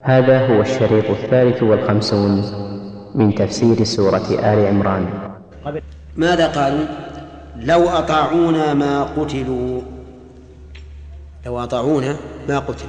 هذا هو الشريط 53 من تفسير سورة آل عمران. ماذا قالوا؟ لو أطاعونا ما قتلوا. لو أطاعونا ما قتلوا.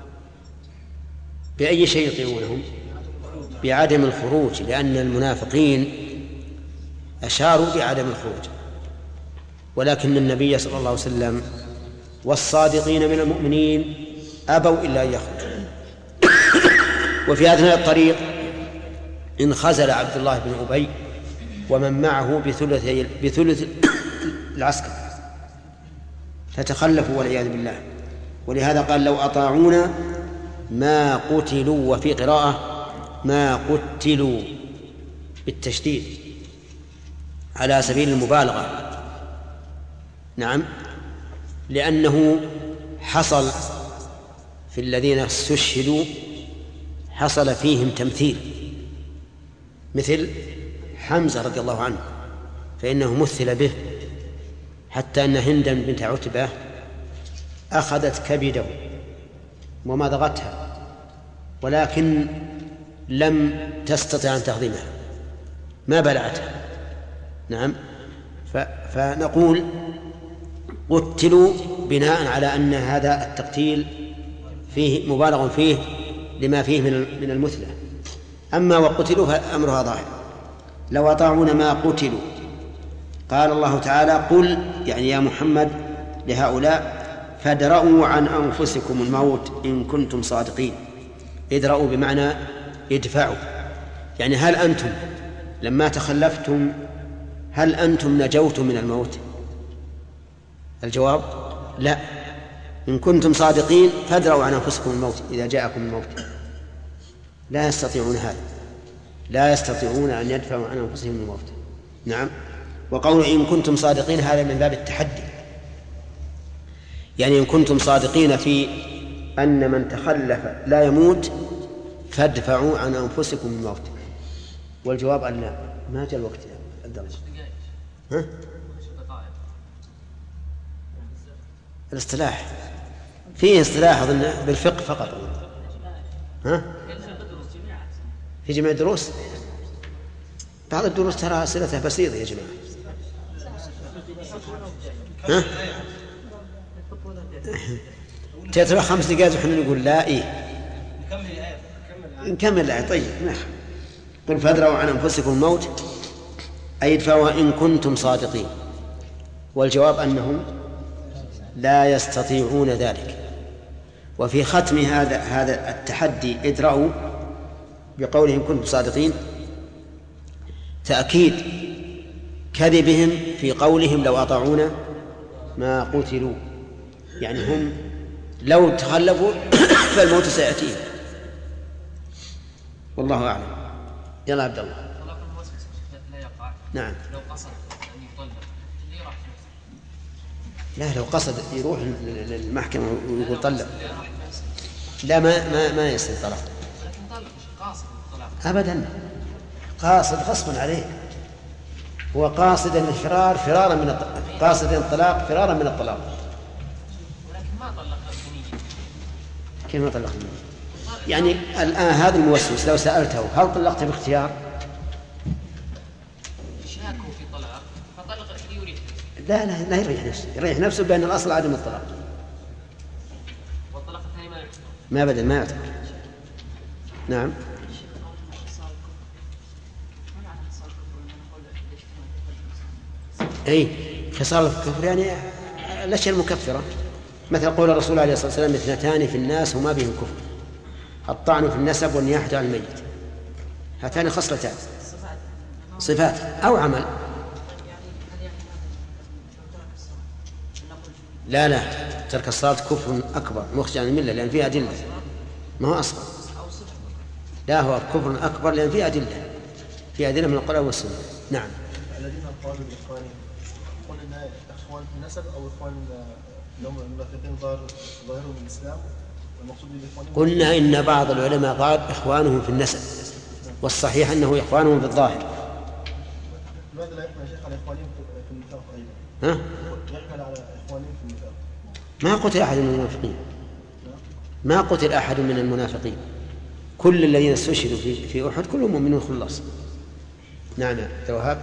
بأي شيء يطيعونهم؟ بعدم الخروج، لأن المنافقين أشاروا بعدم الخروج، ولكن النبي صلى الله عليه وسلم والصادقين من المؤمنين أبوا إلا أن يخرجوا. وفي أثناء الطريق انخزل عبد الله بن أبي ومن معه بثلث العسكر فتخلفوا والعياذ بالله. ولهذا قال لو أطاعونا ما قتلوا، وفي قراءة ما قتلوا بالتشديد على سبيل المبالغة. نعم، لأنه حصل في الذين استشهدوا حصل فيهم تمثيل، مثل حمزة رضي الله عنه فإنه مثل به، حتى أن هندا بنت عتبة أخذت كبده ومضغتها ولكن لم تستطع أن تهضمها، ما بلعتها. نعم، فنقول قتلوا بناء على أن هذا التقتيل فيه مبالغ فيه لما فيه من المثلة. أما وقتلوا فأمرها ظاهر. لو أطاعونا ما قتلوا. قال الله تعالى قل، يعني يا محمد لهؤلاء، فادرؤوا عن أنفسكم الموت إن كنتم صادقين. ادرؤوا بمعنى ادفعوا، يعني هل أنتم لما تخلفتم هل أنتم نجوتم من الموت؟ الجواب لا. إن كنتم صادقين فادرؤوا عن أنفسكم الموت إذا جاءكم الموت. لا يستطيعون هذا، لا يستطيعون أن يدفعوا عن أنفسهم الموت. نعم. وقول إن كنتم صادقين هذا من باب التحدي، يعني إن كنتم صادقين في أن من تخلف لا يموت فادفعوا عن أنفسكم الموت. والجواب أن لا، ما جاء الوقت الدرجة. ها؟ الاصطلاح فيه اصطلاح أظن بالفقه فقط. ها؟ في جميع الدروس؟ بعض الدروس ترى أسئلتها بسيطة يا جماعة. ها؟ تترى 5 دقائق وحنا نقول لا. إيه نكمل الآية. طيب نعم. قل فادرؤوا عن أنفسكم الموت أي ادفعوا إن كنتم صادقين. والجواب أنهم لا يستطيعون ذلك. وفي ختم هذا التحدي ادرؤوا بقولهم كنتم صادقين تأكيد كذبهم في قولهم لو أطاعونا ما قتلوا، يعني هم لو تخلفوا فالموت سيأتيهم. والله أعلم. يلا عبد الله. نعم. لو قصد أن يطلق لا، لو قصد يروح للمحكمة ويقول طلق، لا ما يصير طلاق أبدا. قاصد غصبا عليه، هو قاصد الفرار فرارا من قاصد الطلاق فرارا من الطلاق، ولكن ما طلق بنية. كيف ما طلق بنية؟ يعني الآن هذا الموسوس لو سألته هل طلقت باختيار؟ شاكه في طلاق فطلق يريد. لا يريح نفسه بأن الأصل عدم الطلاق. والطلاق الثاني ما بدل ما يعتبر. نعم. أي خصال الكفر يعني الأشياء المكفرة، مثل قول الرسول عليه الصلاة والسلام 2 في الناس وما بهم كفر: الطعن في النسب والنياحة عن الميت. هاتان خصلتان، صفات أو عمل. لا ترك الصلاة كفر أكبر مخرج عن الملة لأن فيها أدلة، ما هو أصغر. لا، هو كفر أكبر لأن فيها أدلة من القرآن والسنة. نعم. الذين قالوا لإخوانهم قلنا إخوان في النسب أو إخوان لهم المنافقين ظاهرهم من الإسلام، والمقصود بالإخوان قلنا إن بعض العلماء قال إخوانهم في النسب، والصحيح أنه إخوانهم في الظاهر. لماذا لا يحمل يا شيخ على إخوانهم في النفاق أيضا؟ يحمل على إخوانهم في النفاق. ما قتل أحد من المنافقين، ما قتل أحد من المنافقين. كل الذين استشهدوا في أحد كلهم مؤمنون خلاص. نعم يا توهاب.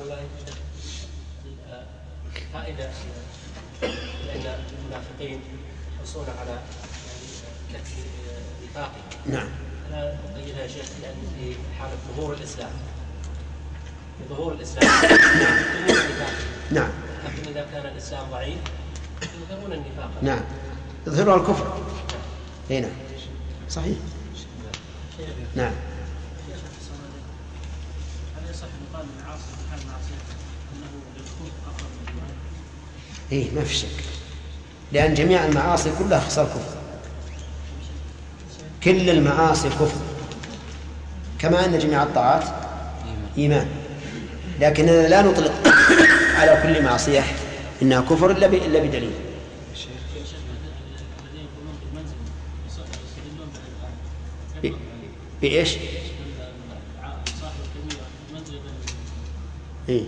فائدة لأن المنافقين يحرصون على كف نفاقه. نعم. أنا أقيدها يا شيخ لأن في حالة ظهور الإسلام يظهرون النفاق. نعم. لكن إذا كان الإسلام ضعيف يظهرون النفاق. نعم. يظهرون الكفر. هنا صحيح. نعم. هل يصح يقال من عاصي في حال معصية أنه يكون أقرب من الإيمان؟ إيه ما في شك، لأن جميع المعاصي كلها خصال كفر. كل المعاصي كفر، كما أن جميع الطاعات إيمان. لكننا لا نطلق على كل معصية إنها كفر إلا بدليل. بإيش؟ إيه؟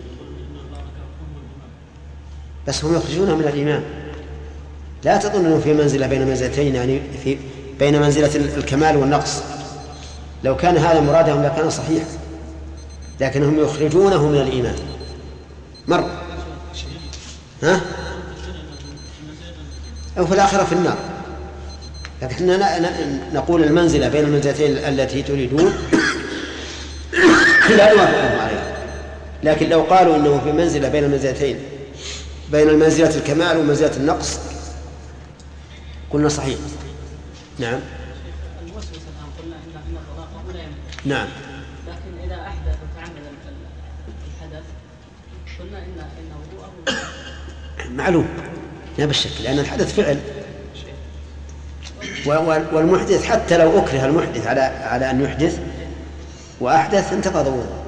بس هم يخرجونها من الإيمان. لا تظن أنه في منزلة بين منزلتين، يعني بين منزلة الكمال والنقص. لو كان هذا مرادهم لكان صحيح، لكنهم يخرجونه من الإيمان مرة. ها؟ أو في الآخرة في النار. لكننا نقول المنزلة بين المنزلتين التي تريدون لا نوافقهم عليها. لكن لو قالوا إنه في منزلة بين المنزلتين، بين منزلة الكمال ومنزلة النقص، قلنا صحيح. نعم. الوسوسة الآن قلنا إن الطلاق لا يمكن. نعم. لكن إذا أحدث وتعمد الحدث قلنا إنه وضوءه معلوم لا بالشك، لأن الحدث فعل، والمحدث حتى لو أكره المحدث على أن يحدث وأحدث انتقض وضوءه،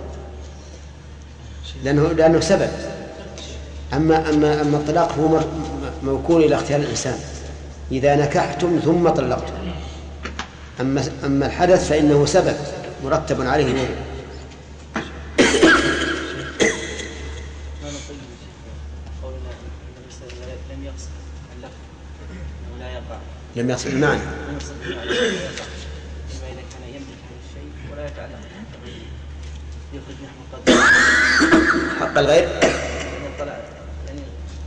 لأنه سبب. أما الطلاق هو موكول إلى اختيار الإنسان، إذا نكحتم ثم طلقتم. أما الحدث فإنه سبب مرتب عليه وضوء. لم يصل المعنى. حق الغير يعني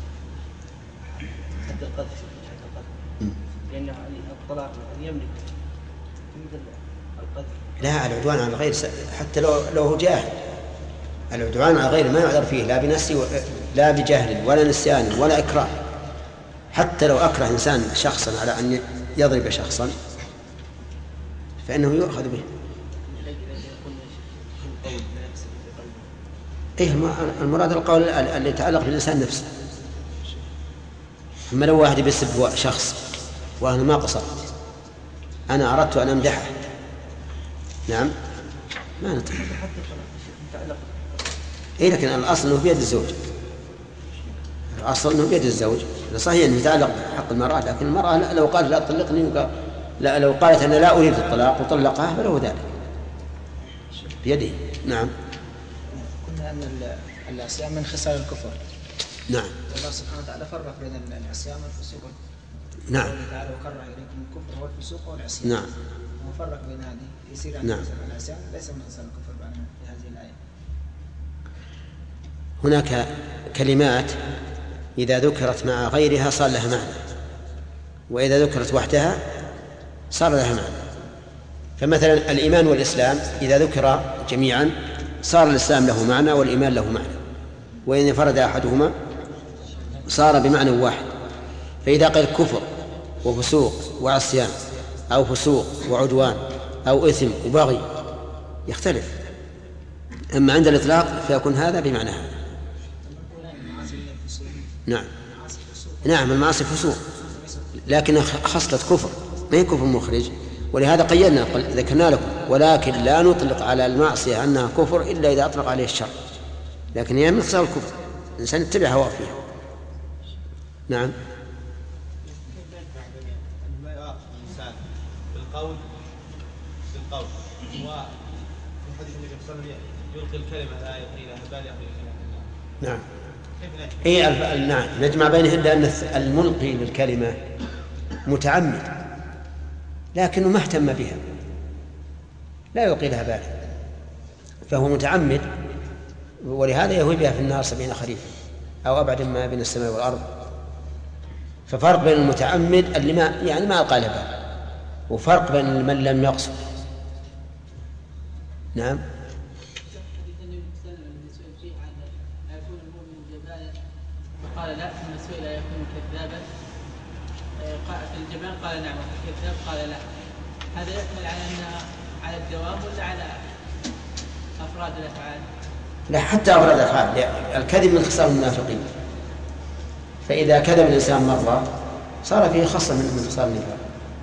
حد القذف، لأن الطلاق يملك مثل القذف. لا، العدوان على الغير حتى لو هو جاهل. العدوان على الغير ما يعذر فيه لا بنسي لا بجهل ولا نسيان ولا إكراه. حتى لو أكره إنسان شخصا على أن يضرب شخصا فإنه يؤخذ به. إيه المراد القول اللي يتعلق بالإنسان نفسه. أما لو واحد بيسب شخص وأنا ما قصرت، أنا أردت أن أمدحه، نعم ما نطلق. إيه لكن الأصل أنه بيد الزوج. الأصل أنه بيد الزوج. صحيح أنه يتعلق بحق المرأة، لكن المرأة لو قالت لا تطلقني لا، لو قالت أنا لا أريد الطلاق وطلقها فله ذلك بيده. نعم. قلنا أن العصيان من خصال الكفر. نعم. الله سبحانه وتعالى فرق بين العصيان والفسوق. نعم. تعالى وكره إليكم الكفر والفسوق والعصيان. نعم. وفرق بين هذه يصير عن نعم. العصيان ليس من خصال الكفر في هذه الآية. هناك كلمات إذا ذكرت مع غيرها صار لها معنى، وإذا ذكرت وحدها صار لها معنى. فمثلا الإيمان والإسلام إذا ذكر جميعا صار الإسلام له معنى والإيمان له معنى، وإن انفرد أحدهما صار بمعنى واحد. فإذا قال كفر وفسوق وعصيان أو فسوق وعدوان أو إثم وبغي يختلف. أما عند الإطلاق فيكون هذا بمعنى هذا. نعم. نعم المعاصي فسوق، لكن خصلة كفر ما هي كفر مخرج، ولهذا قيدنا ذكرنا لكم. ولكن لا نطلق على المعصية أنها كفر إلا إذا أطلق عليه الشر، لكن هي من خصال الكفر، الإنسان يتبع هواه فيها. نعم. بالقول وحديث النبي صلى الله عليه وسلم يلقي الكلمة لا يلقيها بل يحمل الكلمة. نعم. إيه نعم نجمع بينهن، لأن الملقي للكلمة متعمد لكنه ما اهتم بها، لا يلقي لها بالا، فهو متعمد، ولهذا يهوي بها في النار 70 خريفا أو أبعد ما بين السماء والأرض. ففرق بين المتعمد اللي ما ألقى لها بالا، وفرق بين من لم يقصد. نعم. قال لا، ثم سئل يكون كذابا في الجمال قال نعم، وفي الكذاب قال لا. هذا يحمل على الدوام ولا على أفراد الأفعال؟ لا، حتى أفراد الأفعال. الكذب من خصال المنافقين، فإذا كذب الإنسان مرة صار فيه خصلة من خصال النفاق.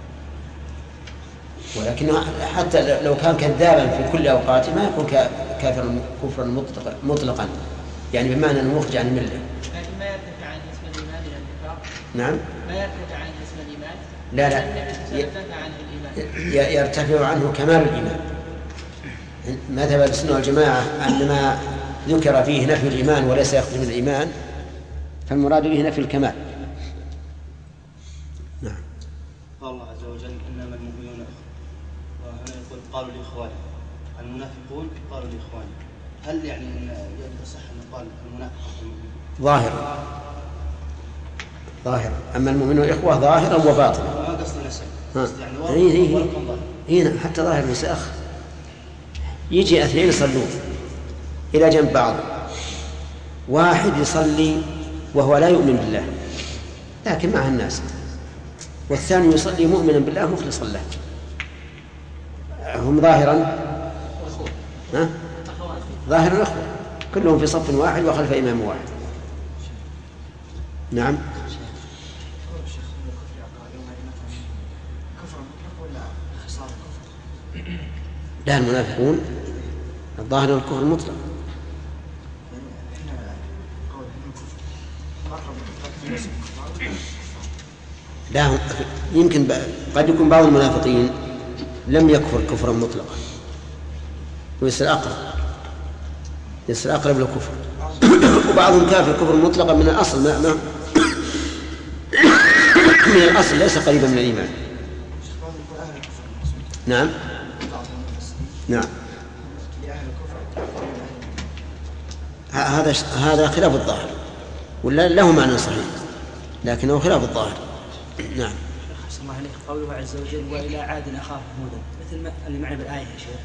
ولكن حتى لو كان كذابا في كل أوقاته ما يكون كافرا كفرا مطلقا، يعني بمعنى أنه مخرج عن الملة. لكن ما يرتفع عن اسم الإيمان إلى النفاق. نعم. ما يرتفع عن اسم الإيمان. لا يرتفع عنه كمال الإيمان. مذهب السنة والجماعة أن ما ذكر فيه نفي الإيمان وليس يخرج من الإيمان فالمراد به نفي الكمال. نعم. قال الله عز وجل إنما المؤمنون وهنا يقول قالوا لإخوانهم، المنافقون قالوا لإخوانهم. هل يعني يصح أن يقال المنافق ظاهرا، أما المؤمنون إخوة ظاهرا وباطنا. ما قصدي نسب، يعني هنا حتى ظاهر المساخ يجي اثنين يصلون إلى جنب بعض، واحد يصلي وهو لا يؤمن بالله لكن مع الناس، والثاني يصلي مؤمنا بالله مخلصا له. هم ظاهرا أخوة كلهم في صف واحد وخلف إمام واحد. نعم. لا، المنافقون الظاهر الكفر المطلق. لا، يمكن قد يكون بعض المنافقين لم يكفر كفرا مطلقا ويصير أقرب للكفر، وبعضهم كافر كفر مطلقا من الأصل من الأصل ليس قريبا من الإيمان. نعم. هذا خلاف الظاهر، ولا له معنى صحيح لكنه خلاف الظاهر. نعم. أحسن الله عليك. قوله عز وجل وإلى عاد أخاهم هودا، مثل اللي معي بالآية يا شيخ.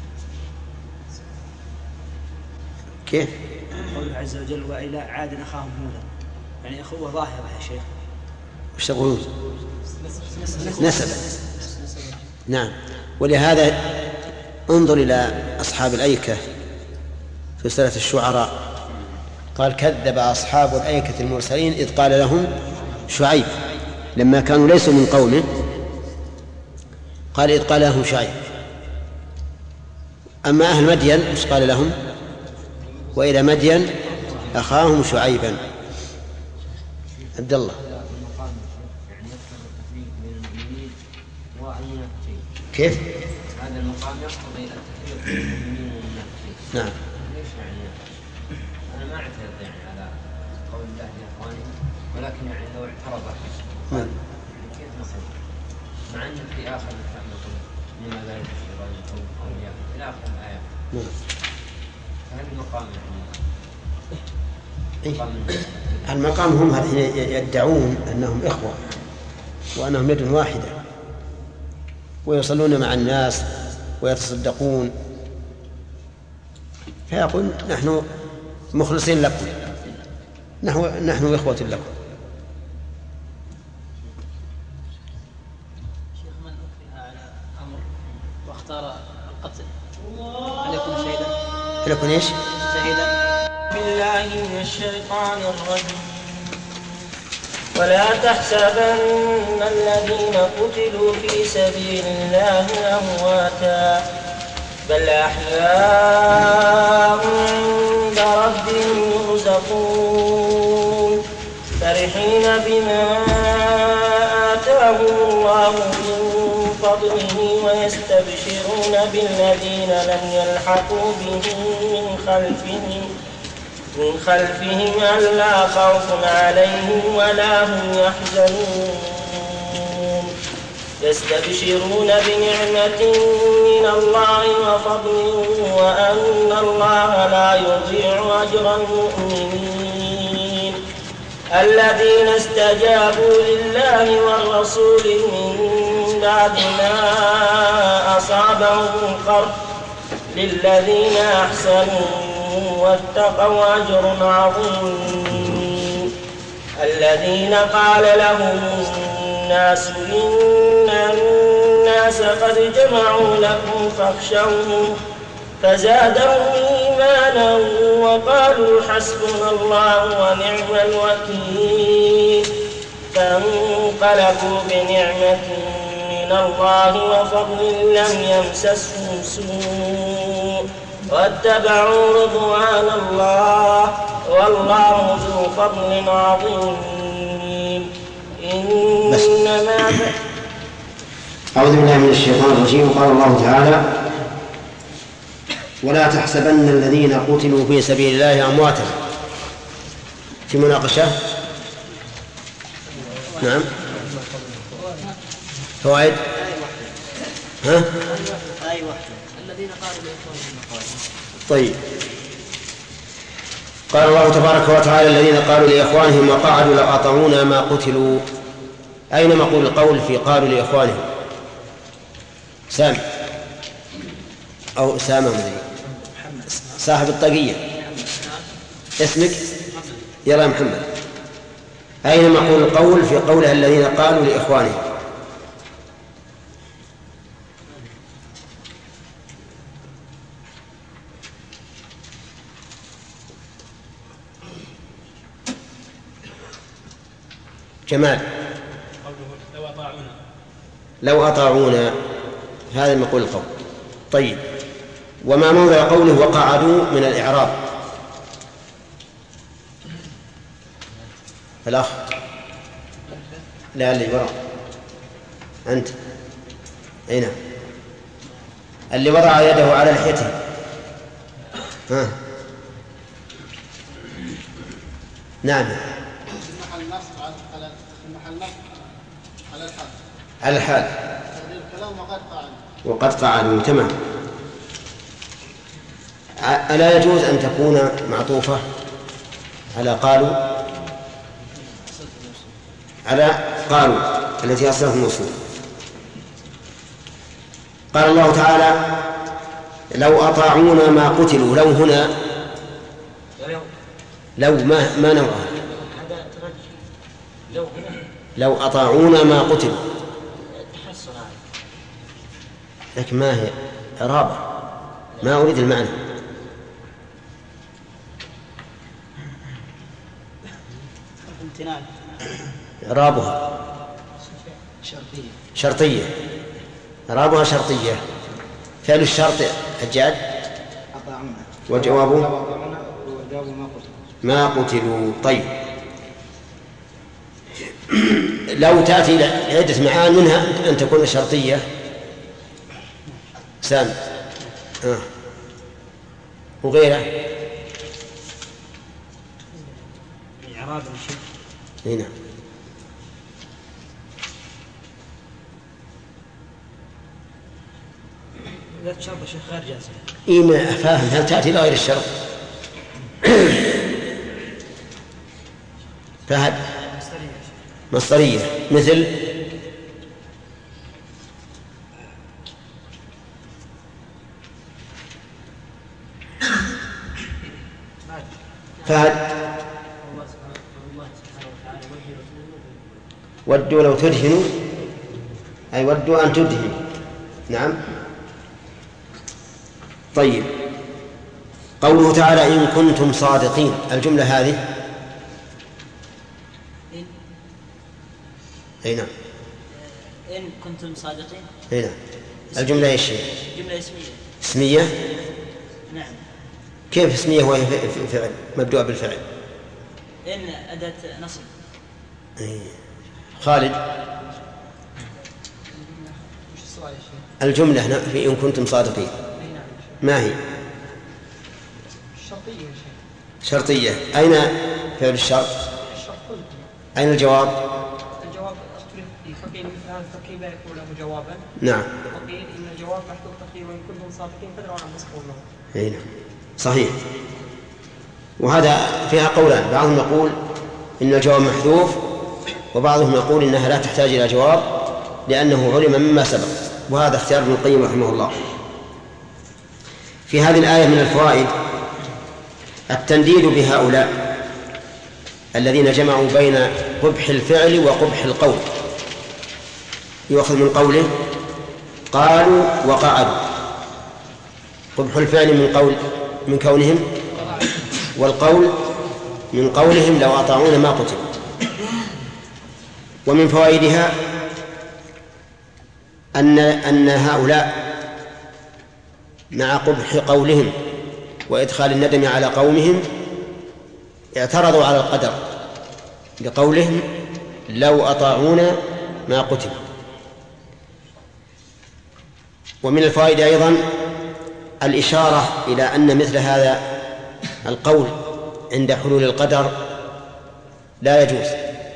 كيف؟ قوله عز وجل وإلى عاد أخاهم هودا، يعني أخوة ظاهرة يا شيخ. وش تقولون؟ نسبة. نعم. ولهذا انظر إلى أصحاب الأيكة في سورة الشعراء، قال كذب أصحاب الأيكة المرسلين إذ قال لهم شعيب، لما كانوا ليسوا من قومه قال إذ قال لهم شعيب. أما أهل مدين إيش قال لهم؟ وإلى مدين أخاهم شعيبا. عبد الله. كيف؟ هذا المقام يقتضي التفريق بين المؤمنين والمنافقين. نعم. ليش يعني؟ أنا ما أعترض يعني على قول الله يا إخواني، ولكن يعني لو اعترض أحد كيف نصل؟ مع أن في آخر نقول مما لا يبشر القوم أولياء إلى آخر الآية. فهل المقام يعني المقام هم يدعون أنهم إخوة وأنهم يد واحدة ويصلون مع الناس ويتصدقون، فيقول نحن مخلصين لكم، نحن إخوة لكم. شيخ، من أكره على أمر واختار القتل هل يكون شهيدا؟ هل يكون إيش؟ شهيدا. بالله من الشيطان الرجيم. ولا تحسبن الذين قتلوا في سبيل الله أمواتا بل أحياء عند ربهم يرزقون فرحين بما آتاهم الله من فضله ويستبشرون بالذين لم يلحقوا بهم من خلفهم ألا خوف عليهم ولا هم يحزنون يستبشرون بنعمة من الله وفضل وأن الله لا يضيع أجر المؤمنين الذين استجابوا لله والرسول من بعد ما أصابهم قرح للذين أحسنوا واتقوا أجر عظيم الذين قال لهم الناس إن الناس قد جمعوا لكم فاخشوهم فزادهم إيمانا وقالوا حسبنا الله ونعم الوكيل فانقلبوا بنعمة من الله وفضل لم يمسسهم سوء واتبعوا رضوان الله والله ذو فضل عظيم إنما أعوذ بالله من الشيطان الرجيم. قال الله تعالى ولا تحسبن الذين قتلوا في سبيل الله أمواتا. في مناقشة. نعم فوائد. ها الذين قالوا لإخوانهم. طيب قال الله تبارك وتعالى الذين قالوا لإخوانهم وقعدوا لو أطاعونا ما قتلوا. أين مقول القول في قالوا لإخوانهم؟ سام أو سامة صاحب الطاقية اسمك يلا محمد. أين مقول القول في قولها الذين قالوا لإخوانهم؟ جمال لو أطاعونا هذا مقول القول. طيب وما موضع قوله وقعدوا من الإعراب؟ الأخ لا اللي وراء أنت أين اللي وضع يده على لحيته؟ ها نعم على الحال وقد قعدوا. تمام. ألا يجوز أن تكون معطوفة على قالوا التي أصلها الموصول؟ قال الله تعالى لو أطاعونا ما قتلوا. لو هنا لو ما نوعها؟ لو أطاعونا ما قتلوا لكن ما هي إعرابة؟ ما أريد المعنى. إعرابها شرطية. إعرابها شرطية. فعل الشرط حجاج وجوابه ما قتلوا. طيب لو تأتي عدة معان منها أن تكون شرطية. سام وغيره إعراب الشيء هنا لا تشرط شيخ غير جازم. إيه ما أفهم. هل تأتي لغير الشرط؟ فهد مصدرية مثل فهد ودوا لو تدهنوا أي ودوا أن تدهنوا. نعم. طيب قوله تعالى إن كنتم صادقين. الجملة هذه أي نعم إن كنتم صادقين. أي نعم. الجملة إيش هي؟ جملة اسمية. نعم. كيف اسمية وهي فعل مبدوء بالفعل؟ إن أداة نصب. خالد الجملة في إن كنتم صادقين ما هي؟ شرطية. أين فعل الشرط؟ أين الجواب؟ الجواب فقيل مثل هذا التركيب لا يكون له جوابا. نعم. وقيل إن الجواب محذوف تقديره وإن كنتم صادقين فادروا عن مسكونه. أي نعم صحيح. وهذا فيها قولان، بعضهم يقول إن الجواب محذوف، وبعضهم يقول إنها لا تحتاج إلى جواب لأنه علم مما سبق، وهذا اختيار ابن القيم رحمه الله. في هذه الآية من الفوائد التنديد بهؤلاء الذين جمعوا بين قبح الفعل وقبح القول. يؤخذ من قوله قالوا وقعدوا، قبح الفعل من كونهم، والقول من قولهم لو أطاعون ما قتلوا. ومن فوائدها أن هؤلاء مع قبح قولهم وإدخال الندم على قومهم اعترضوا على القدر لقولهم لو أطاعونا ما قتلوا. ومن الفوائد أيضا الإشارة إلى أن مثل هذا القول عند حلول القدر لا يجوز،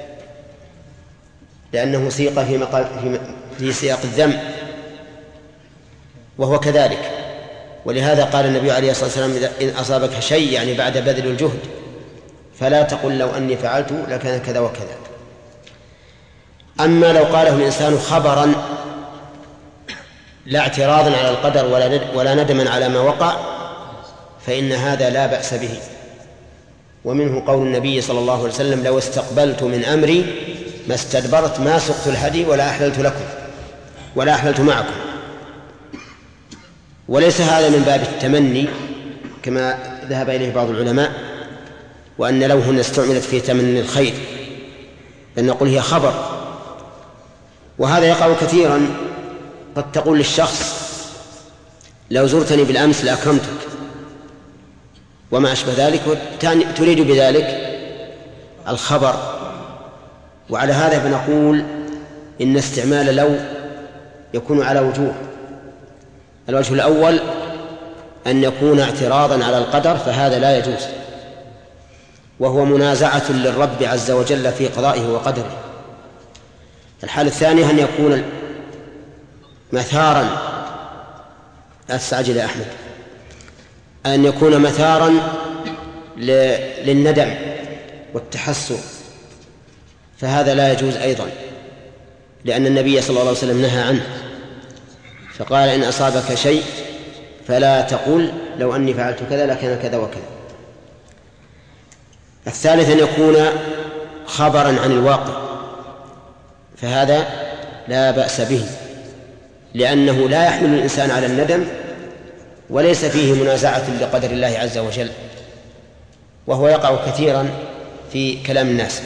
لأنه سيق في سياق الذم، وهو كذلك. ولهذا قال النبي عليه الصلاة والسلام إن أصابك شيء يعني بعد بذل الجهد فلا تقل لو أني فعلت لكان كذا وكذا. أما لو قاله الإنسان خبرا لا اعتراضا على القدر ولا ندما على ما وقع فإن هذا لا بأس به. ومنه قول النبي صلى الله عليه وسلم لو استقبلت من أمري ما استدبرت ما سقت الهدي ولا أحللت لكم ولا أحللت معكم. وليس هذا من باب التمني كما ذهب إليه بعض العلماء، وأن لو هنا استعملت في تمني الخير، بل نقول هي خبر. وهذا يقع كثيرا، قد تقول للشخص لو زرتني بالأمس لأكرمتك وما أشبه ذلك، تريد بذلك الخبر. وعلى هذا بنقول إن استعمال لو يكون على وجوه. الوجه الأول أن يكون اعتراضا على القدر، فهذا لا يجوز، وهو منازعة للرب عز وجل في قضائه وقدره. الحالة الثانية أن يكون مثارا، أستعجل يا أحمد، أن يكون مثارا للندم والتحسر، فهذا لا يجوز أيضا، لأن النبي صلى الله عليه وسلم نهى عنه، فقال إن أصابك شيء فلا تقول لو أني فعلت كذا لكان كذا وكذا. الثالث أن يكون خبرا عن الواقع، فهذا لا بأس به، لأنه لا يحمل الإنسان على الندم وليس فيه منازعة لقدر الله عز وجل، وهو يقع كثيرا في كلام الناس.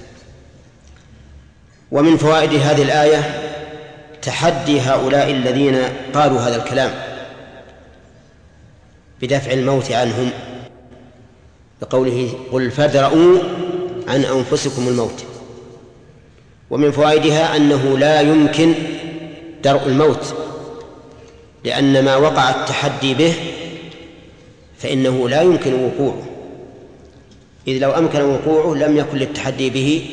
ومن فوائد هذه الآية تحدي هؤلاء الذين قالوا هذا الكلام بدفع الموت عنهم، بقوله قل فادرءوا عن أنفسكم الموت. ومن فوائدها أنه لا يمكن درء الموت، لأن ما وقع التحدي به فإنه لا يمكن وقوعه، إذ لو أمكن وقوعه لم يكن للتحدي به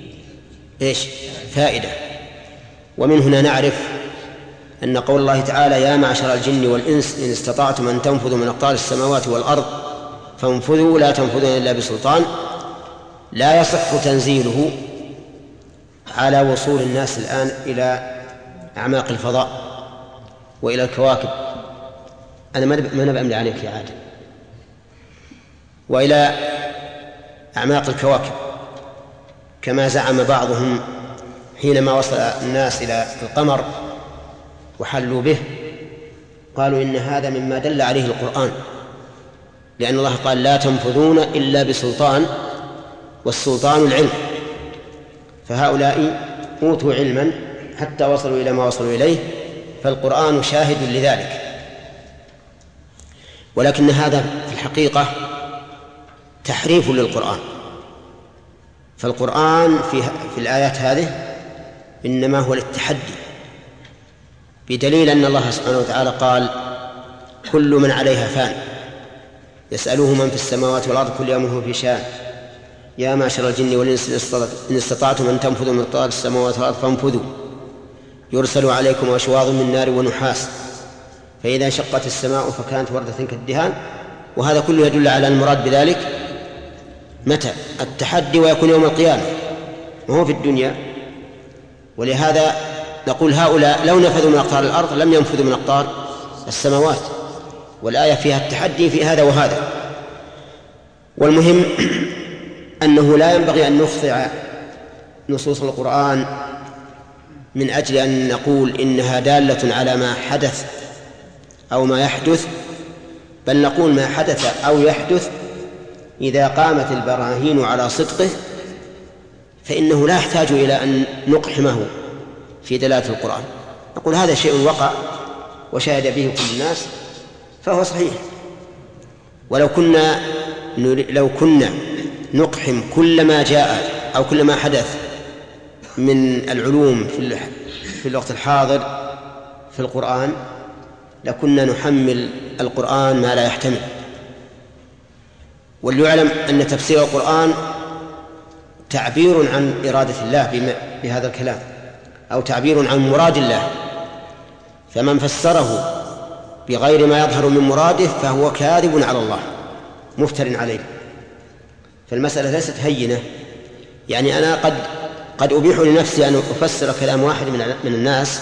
فائدة. ومن هنا نعرف أن قول الله تعالى يا معشر الجن والإنس إن استطعتم أن تنفذوا من أقطار السماوات والأرض فانفذوا لا تنفذون إلا بسلطان لا يصح تنزيله على وصول الناس الآن إلى أعماق الفضاء وإلى الكواكب. أنا ما نبأ أملي عليك يا عادل. وإلى أعماق الكواكب كما زعم بعضهم حينما وصل الناس إلى القمر وحلوا به، قالوا إن هذا مما دل عليه القرآن، لأن الله قال لا تنفذون إلا بسلطان، والسلطان العلم، فهؤلاء أوتوا علما حتى وصلوا إلى ما وصلوا إليه، فالقرآن شاهد لذلك. ولكن هذا في الحقيقة تحريف للقرآن، فالقرآن في الآيات هذه إنما هو للتحدي، بدليل أن الله سبحانه وتعالى قال كل من عليها فان يسأله من في السماوات والأرض كل يوم هو في شأن يا معشر الجن والإنس إن استطعتم أن تنفذوا من أقطار السماوات والأرض فانفذوا يرسل عليكم أشواظ من نار ونحاس فإذا شقت السماء فكانت وردة كالدهان. وهذا كله يدل على المراد بذلك متى التحدي، ويكون يوم القيامة وهو في الدنيا. ولهذا نقول هؤلاء لو نفذوا من أقطار الأرض لم ينفذوا من أقطار السماوات، والآية فيها التحدي في هذا وهذا. والمهم أنه لا ينبغي أن نخضع نصوص القرآن من أجل أن نقول إنها دالة على ما حدث أو ما يحدث، بل نقول ما حدث أو يحدث إذا قامت البراهين على صدقه فإنه لا يحتاج إلى أن نقحمه في دلالة القرآن. نقول هذا شيء وقع وشاهد به كل الناس فهو صحيح. ولو كنا نقحم كل ما جاء أو كل ما حدث من العلوم في الوقت الحاضر في القرآن لكنا نحمل القرآن ما لا يحتمل. وليعلم أن تفسير القرآن تعبير عن إرادة الله بهذا الكلام، أو تعبير عن مراد الله، فمن فسره بغير ما يظهر من مراده فهو كاذب على الله مفتر عليه. فالمسألة ليست هينة، يعني أنا قد أبيح لنفسي أن أفسر كلام واحد من الناس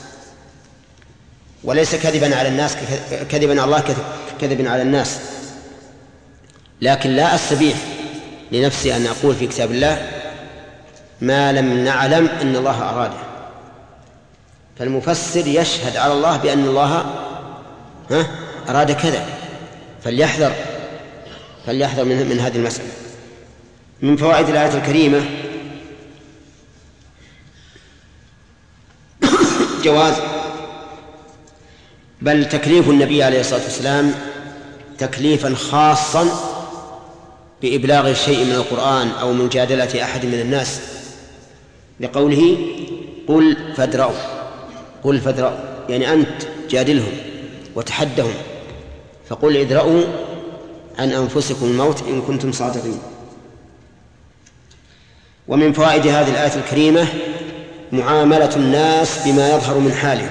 وليس كذبا على الناس كذبا على الله كذبا على الناس، لكن لا أستبيح لنفسي أن أقول في كتاب الله ما لم نعلم أن الله أراده. فالمفسر يشهد على الله بأن الله أراد كذا، فليحذر من هذه المسألة. من فوائد الآية الكريمة جواز بل تكليف النبي عليه الصلاة والسلام تكليفا خاصا بإبلاغ شيء من القرآن أو مجادلة أحد من الناس، لقوله قل فادرؤوا يعني أنت جادلهم وتحدهم، فقل ادرؤوا عن أنفسكم الموت إن كنتم صادقين. ومن فوائد هذه الآية الكريمة معاملة الناس بما يظهر من حالهم،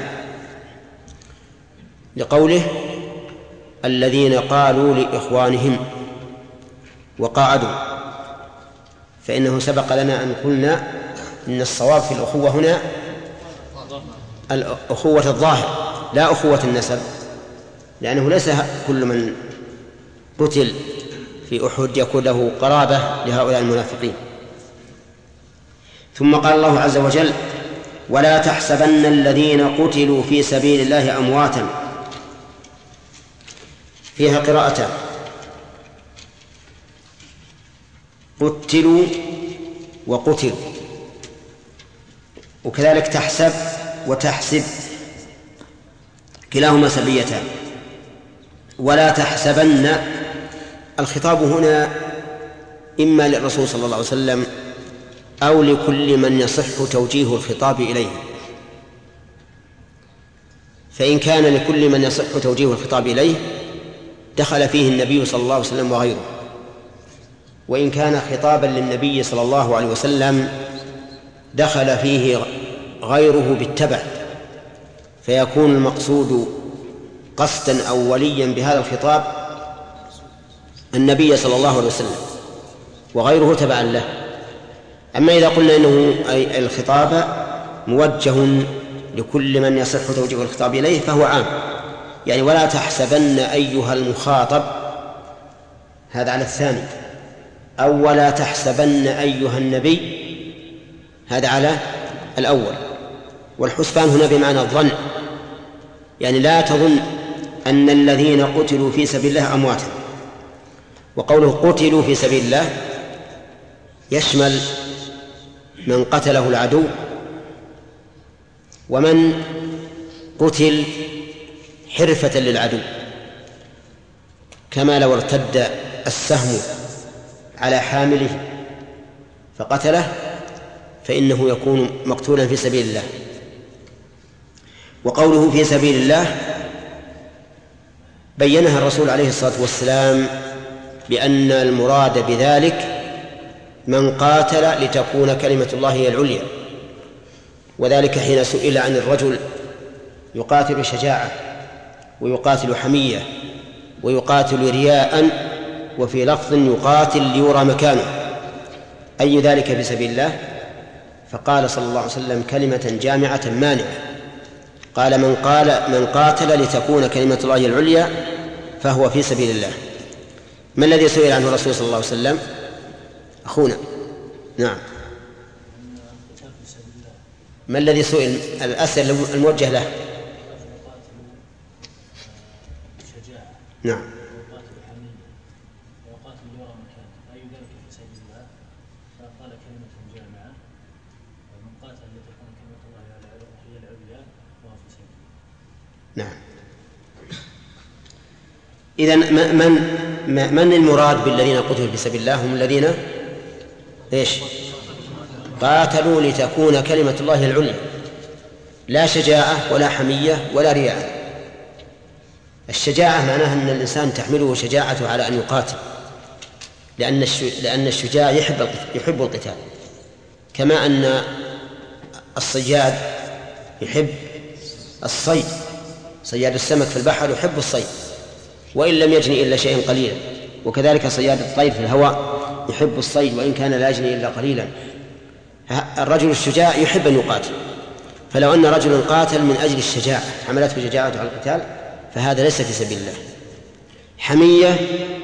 لقوله الذين قالوا لإخوانهم وقاعدوا، فإنه سبق لنا أن قلنا إن الصواب في الأخوة هنا الأخوة الظاهر لا أخوة النسب، لأنه ليس كل من قتل في أحد يكون له قرابة لهؤلاء المنافقين. ثم قال الله عز وجل ولا تحسبن الذين قتلوا في سبيل الله أمواتا، فيها قراءتان قتلوا وقتلوا، وكذلك تحسب وتحسب كلاهما سبيتان. ولا تحسبن الخطاب هنا إما للرسول صلى الله عليه وسلم أو لكل من يصح توجيه الخطاب إليه، فإن كان لكل من يصح توجيه الخطاب إليه دخل فيه النبي صلى الله عليه وسلم وغيره، وإن كان خطابا للنبي صلى الله عليه وسلم دخل فيه غيره بالتبع، فيكون المقصود قصدا أوليا بهذا الخطاب النبي صلى الله عليه وسلم وغيره تبعا له. أما إذا قلنا إنه الخطاب موجه لكل من يصح توجيه الخطاب إليه فهو عام، يعني ولا تحسبن أيها المخاطب، هذا على الثاني، أو ولا تحسبن أيها النبي، هذا على الأول. والحسبان هنا بمعنى الظن، يعني لا تظن أن الذين قتلوا في سبيل الله أمواتا. وقوله قتلوا في سبيل الله يشمل من قتله العدو ومن قتل حرفة للعدو، كما لو ارتد السهم على حامله فقتله فإنه يكون مقتولا في سبيل الله. وقوله في سبيل الله بينها الرسول عليه الصلاة والسلام بأن المراد بذلك من قاتل لتكون كلمة الله هي العليا، وذلك حين سئل عن الرجل يقاتل شجاعة ويقاتل حمية ويقاتل رياء، وفي لفظ يقاتل ليرى مكانه، أي ذلك في سبيل الله؟ فقال صلى الله عليه وسلم كلمة جامعة مانعة، قال من قاتل لتكون كلمة الله العليا فهو في سبيل الله. ما الذي سئل عنه الرسول صلى الله عليه وسلم؟ أخونا نعم، ما الذي سئل؟ الأسئلة الموجه له. نعم. نعم. إذن من المراد بالذين قتلوا في سبيل الله؟ هم الذين قاتلوا لتكون كلمة الله العليا، لا شجاعة ولا حمية ولا رياء. الشجاعة معناها أن الإنسان تحمله شجاعته على أن يقاتل، لأن الشجاع يحب القتال، كما أن الصياد يحب الصيد، صياد السمك في البحر يحب الصيد وإن لم يجني إلا شيئا قليلا، وكذلك صياد الطير في الهواء يحب الصيد وإن كان لا يجني إلا قليلا. الرجل الشجاع يحب أن يقاتل، فلو أن رجلا قاتل من أجل الشجاعة حملته شجاعته على القتال فهذا ليس في سبيل الله. حمية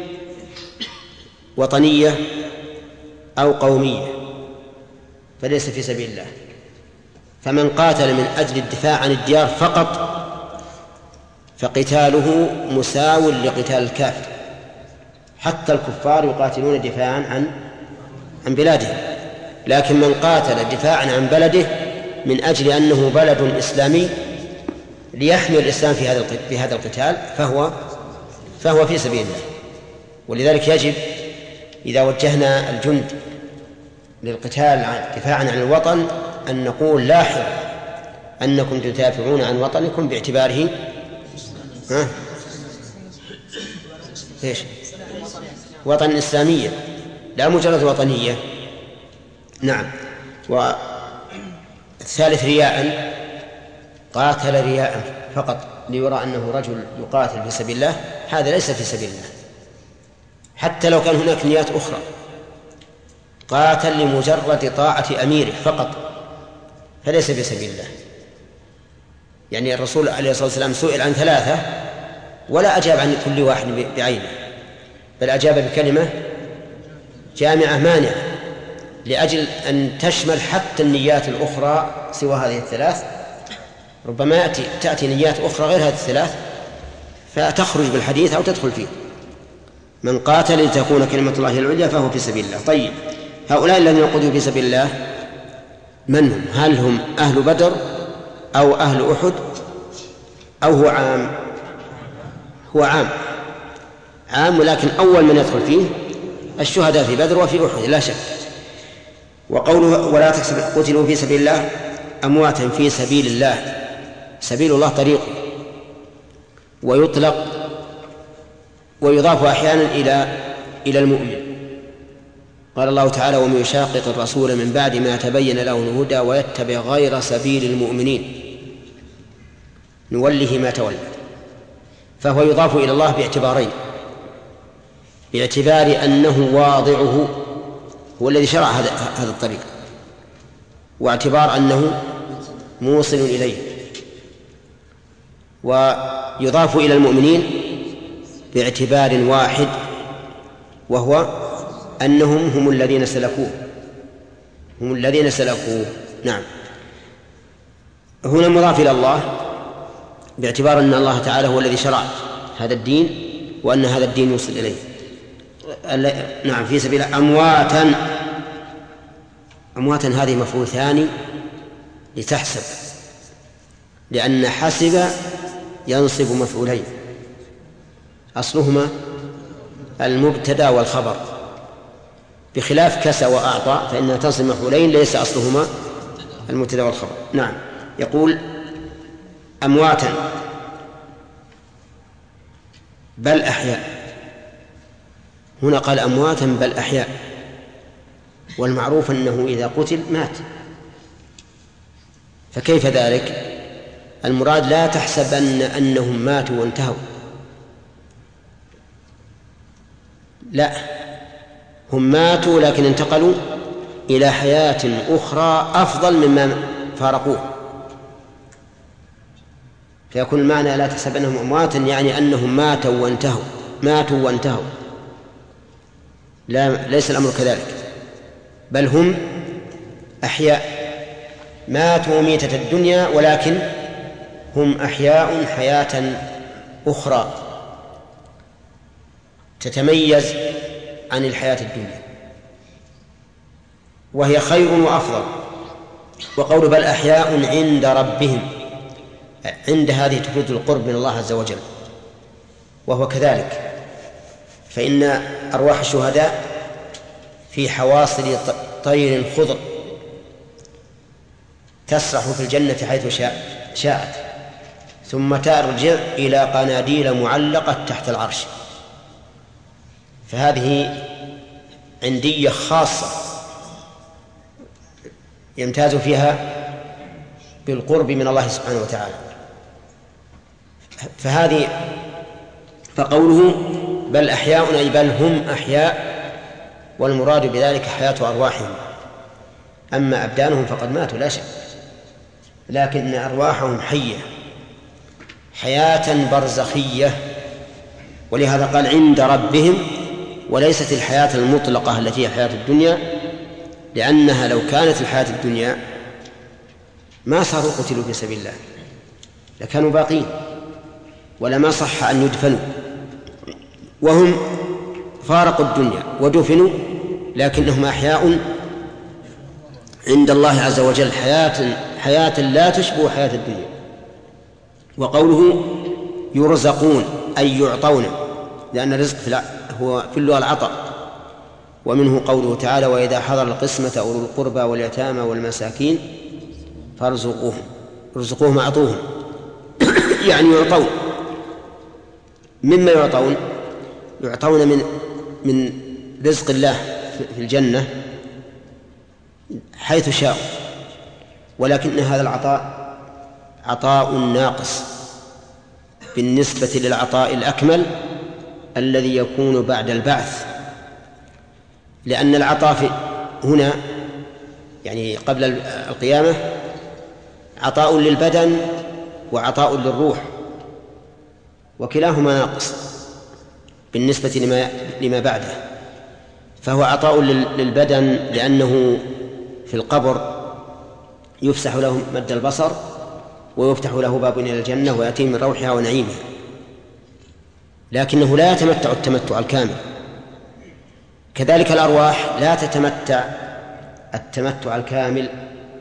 وطنية أو قومية فليس في سبيل الله. فمن قاتل من أجل الدفاع عن الديار فقط فقتاله مساو لقتال الكافر، حتى الكفار يقاتلون دفاعا عن بلادهم، لكن من قاتل دفاعا عن بلده من أجل أنه بلد إسلامي ليحمي الإسلام في هذا القتال فهو في سبيل الله. ولذلك يجب إذا وجهنا الجند للقتال دفاعا عن الوطن أن نقول لاحظ أنكم تدافعون عن وطنكم باعتباره وطن إسلامية لا مجرد وطنية. نعم. والثالث رياء، قاتل رياء فقط ليرى أنه رجل يقاتل في سبيل الله، هذا ليس في سبيل الله حتى لو كان هناك نيات أخرى. قاتل لمجرد طاعة أميره فقط فليس في سبيل الله. يعني الرسول عليه الصلاة والسلام سئل عن 3 ولا أجاب عن كل واحد بعينه، بل أجاب بكلمة جامعة مانعة لأجل أن تشمل حتى النيات الأخرى سوى هذه ال3. ربما تأتي نيات أخرى غير هذه ال3 فتخرج بالحديث أو تدخل فيه. من قاتل لتكون كلمة الله العليا فهو في سبيل الله. طيب، هؤلاء الذين قتلوا في سبيل الله من هم؟ هل هم أهل بدر أو أهل أحد أو هو عام؟ هو عام، ولكن أول من يدخل فيه الشهداء في بدر وفي أحد لا شك. وقوله ولا تحسب قتلوا في سبيل الله أمواتا في سبيل الله، سبيل الله طريقه، ويطلق ويضاف أحيانا إلى المؤمن. قال الله تعالى ومن يشاقق الرسول من بعد ما تبين له الهدى ويتبع غير سبيل المؤمنين نوله ما تولى. فهو يضاف إلى الله باعتبارين: باعتبار أنه واضعه هو الذي شرع هذا الطريق، واعتبار أنه موصل إليه. ويضاف إلى المؤمنين باعتبار واحد وهو أنهم هم الذين سلكوه. نعم. هنا مضاف إلى الله باعتبار أن الله تعالى هو الذي شرع هذا الدين وأن هذا الدين يوصل إليه. نعم، في سبيل أمواتا هذه مفعول ثاني لتحسب، لأن حسب ينصب مفعولين أصلهما المبتدأ والخبر، بخلاف كسى وأعطى فإنها تنصب مفعولين ليس أصلهما المبتدأ والخبر. نعم. يقول أمواتا بل أحياء، هنا قال أمواتا بل أحياء، والمعروف أنه إذا قتل مات، فكيف ذلك؟ المراد لا تحسبن أنهم ماتوا وانتهوا، لا، هم ماتوا لكن انتقلوا إلى حياة أخرى أفضل مما فارقوه، فيكون المعنى لا تحسبنهم أمواتا يعني أنهم ماتوا وانتهوا، لا، ليس الأمر كذلك، بل هم أحياء ماتوا ميتة الدنيا ولكن هم أحياء حياة أخرى تتميز عن الحياة الدنيا وهي خير وأفضل. وقول بل أحياء عند ربهم، عند هذه تفيد القرب من الله عز وجل، وهو كذلك، فإن أرواح الشهداء في حواصل طير خضر تسرح في الجنة حيث شاءت ثم ترجع إلى قناديل معلقة تحت العرش، فهذه عندية خاصة يمتاز فيها بالقرب من الله سبحانه وتعالى. فقوله بل أحياء أي بل هم أحياء، والمراد بذلك حياة أرواحهم، أما أبدانهم فقد ماتوا لا شك، لكن أرواحهم حياة برزخية، ولهذا قال عند ربهم، وليست الحياة المطلقة التي هي الحياة الدنيا، لأنها لو كانت الحياة الدنيا ما صاروا قتلوا في سبيل الله، لكانوا باقين ولما صح أن يدفنوا، وهم فارقوا الدنيا ودفنوا لكنهم أحياء عند الله عز وجل، حياة لا تشبه حياة الدنيا. وقوله يرزقون أي يعطون، لأن الرزق هو في اللغة العطاء، ومنه قوله تعالى وإذا حضر القسمة أولو القربى واليتامى والمساكين فارزقوهم أعطوهم يعني يعطون. مما يعطون من رزق الله في الجنة حيث شاء، ولكن هذا العطاء عطاء ناقص بالنسبة للعطاء الأكمل الذي يكون بعد البعث، لأن العطاء هنا يعني قبل القيامة عطاء للبدن وعطاء للروح، وكلاهما ناقص بالنسبة لما بعده، فهو عطاء للبدن لأنه في القبر يفسح له مد البصر ويفتح له باب إلى الجنة ويأتيه من روحها ونعيمها، لكنه لا يتمتع التمتع الكامل. كذلك الأرواح لا تتمتع التمتع الكامل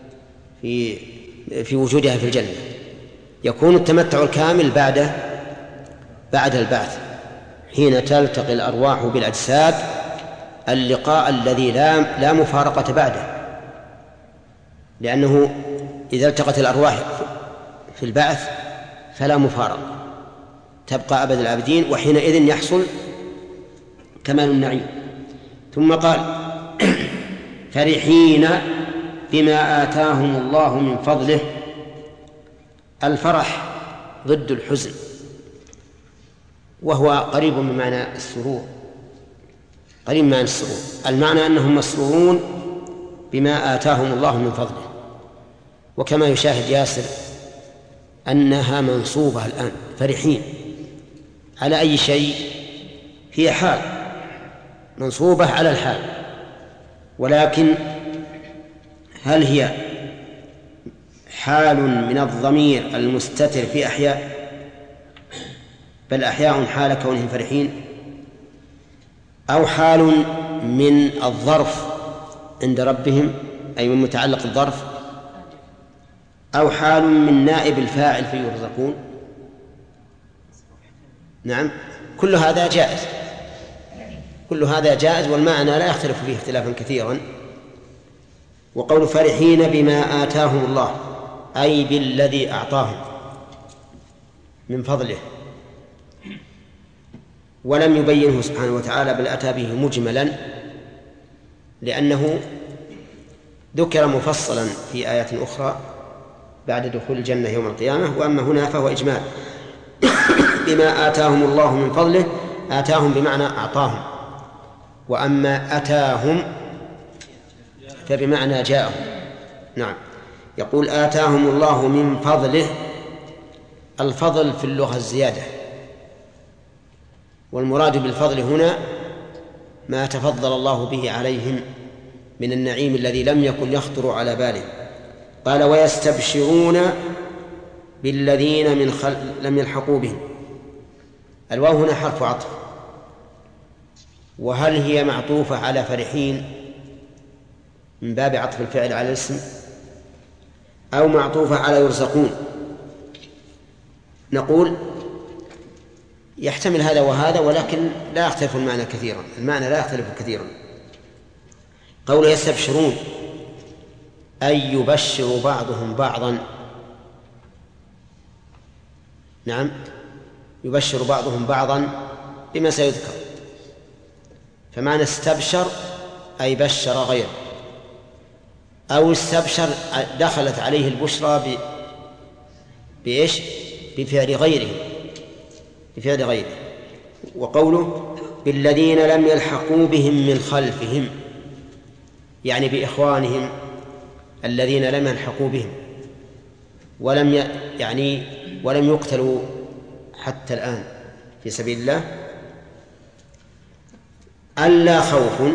في وجودها في الجنة، يكون التمتع الكامل بعد البعث حين تلتقي الأرواح بالأجساد، اللقاء الذي لا مفارقة بعده، لأنه إذا التقت الأرواح في البعث فلا مفارقة، تبقى أبد الآبدين، وحينئذ يحصل كمال النعيم. ثم قال فرحين بما آتاهم الله من فضله. الفرح ضد الحزن، وهو قريب من معنى السرور، قريب من معنى السرور. المعنى أنهم مسرورون بما آتاهم الله من فضله، وكما يشاهد ياسر أنها منصوبة الآن، فرحين على أي شيء؟ هي حال منصوبة على الحال، ولكن هل هي حال من الضمير المستتر في أحياء؟ بل أحياء حال كونهم فرحين، أو حال من الظرف عند ربهم أي من متعلق الظرف، أو حال من نائب الفاعل فيرزقون. نعم، كل هذا جائز، كل هذا جائز، والمعنى لا يختلف فيه اختلافا كثيرا. وقول فرحين بما آتاهم الله أي بالذي أعطاهم من فضله، ولم يبينه سبحانه وتعالى بل أتى به مجملا، لأنه ذكر مفصلا في آيات أخرى بعد دخول الجنة يوم القيامة. وأما هنا فهو إجمال بما آتاهم الله من فضله. آتاهم بمعنى أعطاهم، وأما أتاهم فبمعنى جاءهم. نعم. يقول آتاهم الله من فضله. الفضل في اللغة الزيادة، والمراد بالفضل هنا ما تفضل الله به عليهم من النعيم الذي لم يكن يخطر على باله. قال ويستبشرون بالذين لم يلحقوا بهم. الواو هنا حرف عطف، وهل هي معطوفة على فرحين من باب عطف الفعل على الاسم، أو معطوفة على يرزقون؟ نقول يحتمل هذا وهذا، ولكن لا يختلف المعنى كثيرا. المعنى لا يختلف كثيرا. قول يستبشرون أي يبشر بعضهم بعضا. نعم، يبشر بعضهم بعضا بما سيذكر. فمعنى استبشر أي بشر غيره، أو استبشر دخلت عليه البشرى بإيش؟ بفعل غيره، بفعل غيره. وقوله بالذين لم يلحقوا بهم من خلفهم، يعني بإخوانهم الذين لم يلحقوا بهم ولم يقتلوا حتى الآن في سبيل الله. ألا خوف،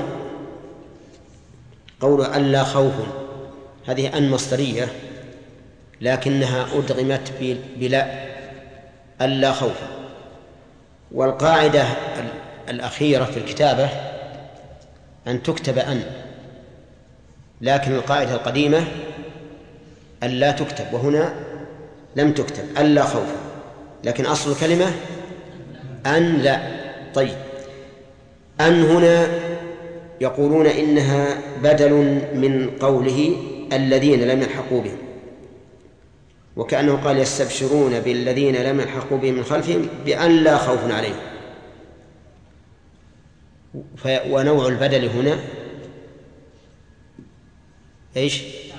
قول ألا خوف هذه أن مصدرية لكنها أدغمت بلا، ألا خوف. والقاعدة الأخيرة في الكتابة أن تكتب أن، لكن القاعدة القديمة أن لا تكتب، وهنا لم تكتب ألا خوف، لكن أصل الكلمة أن لا. طيب، أن هنا يقولون إنها بدل من قوله الذين لم يلحقوا بهم، وكأنه قال يستبشرون بالذين لم يلحقوا بهم من خلفهم بأن لا خوف عليهم. ونوع البدل هنا إيش؟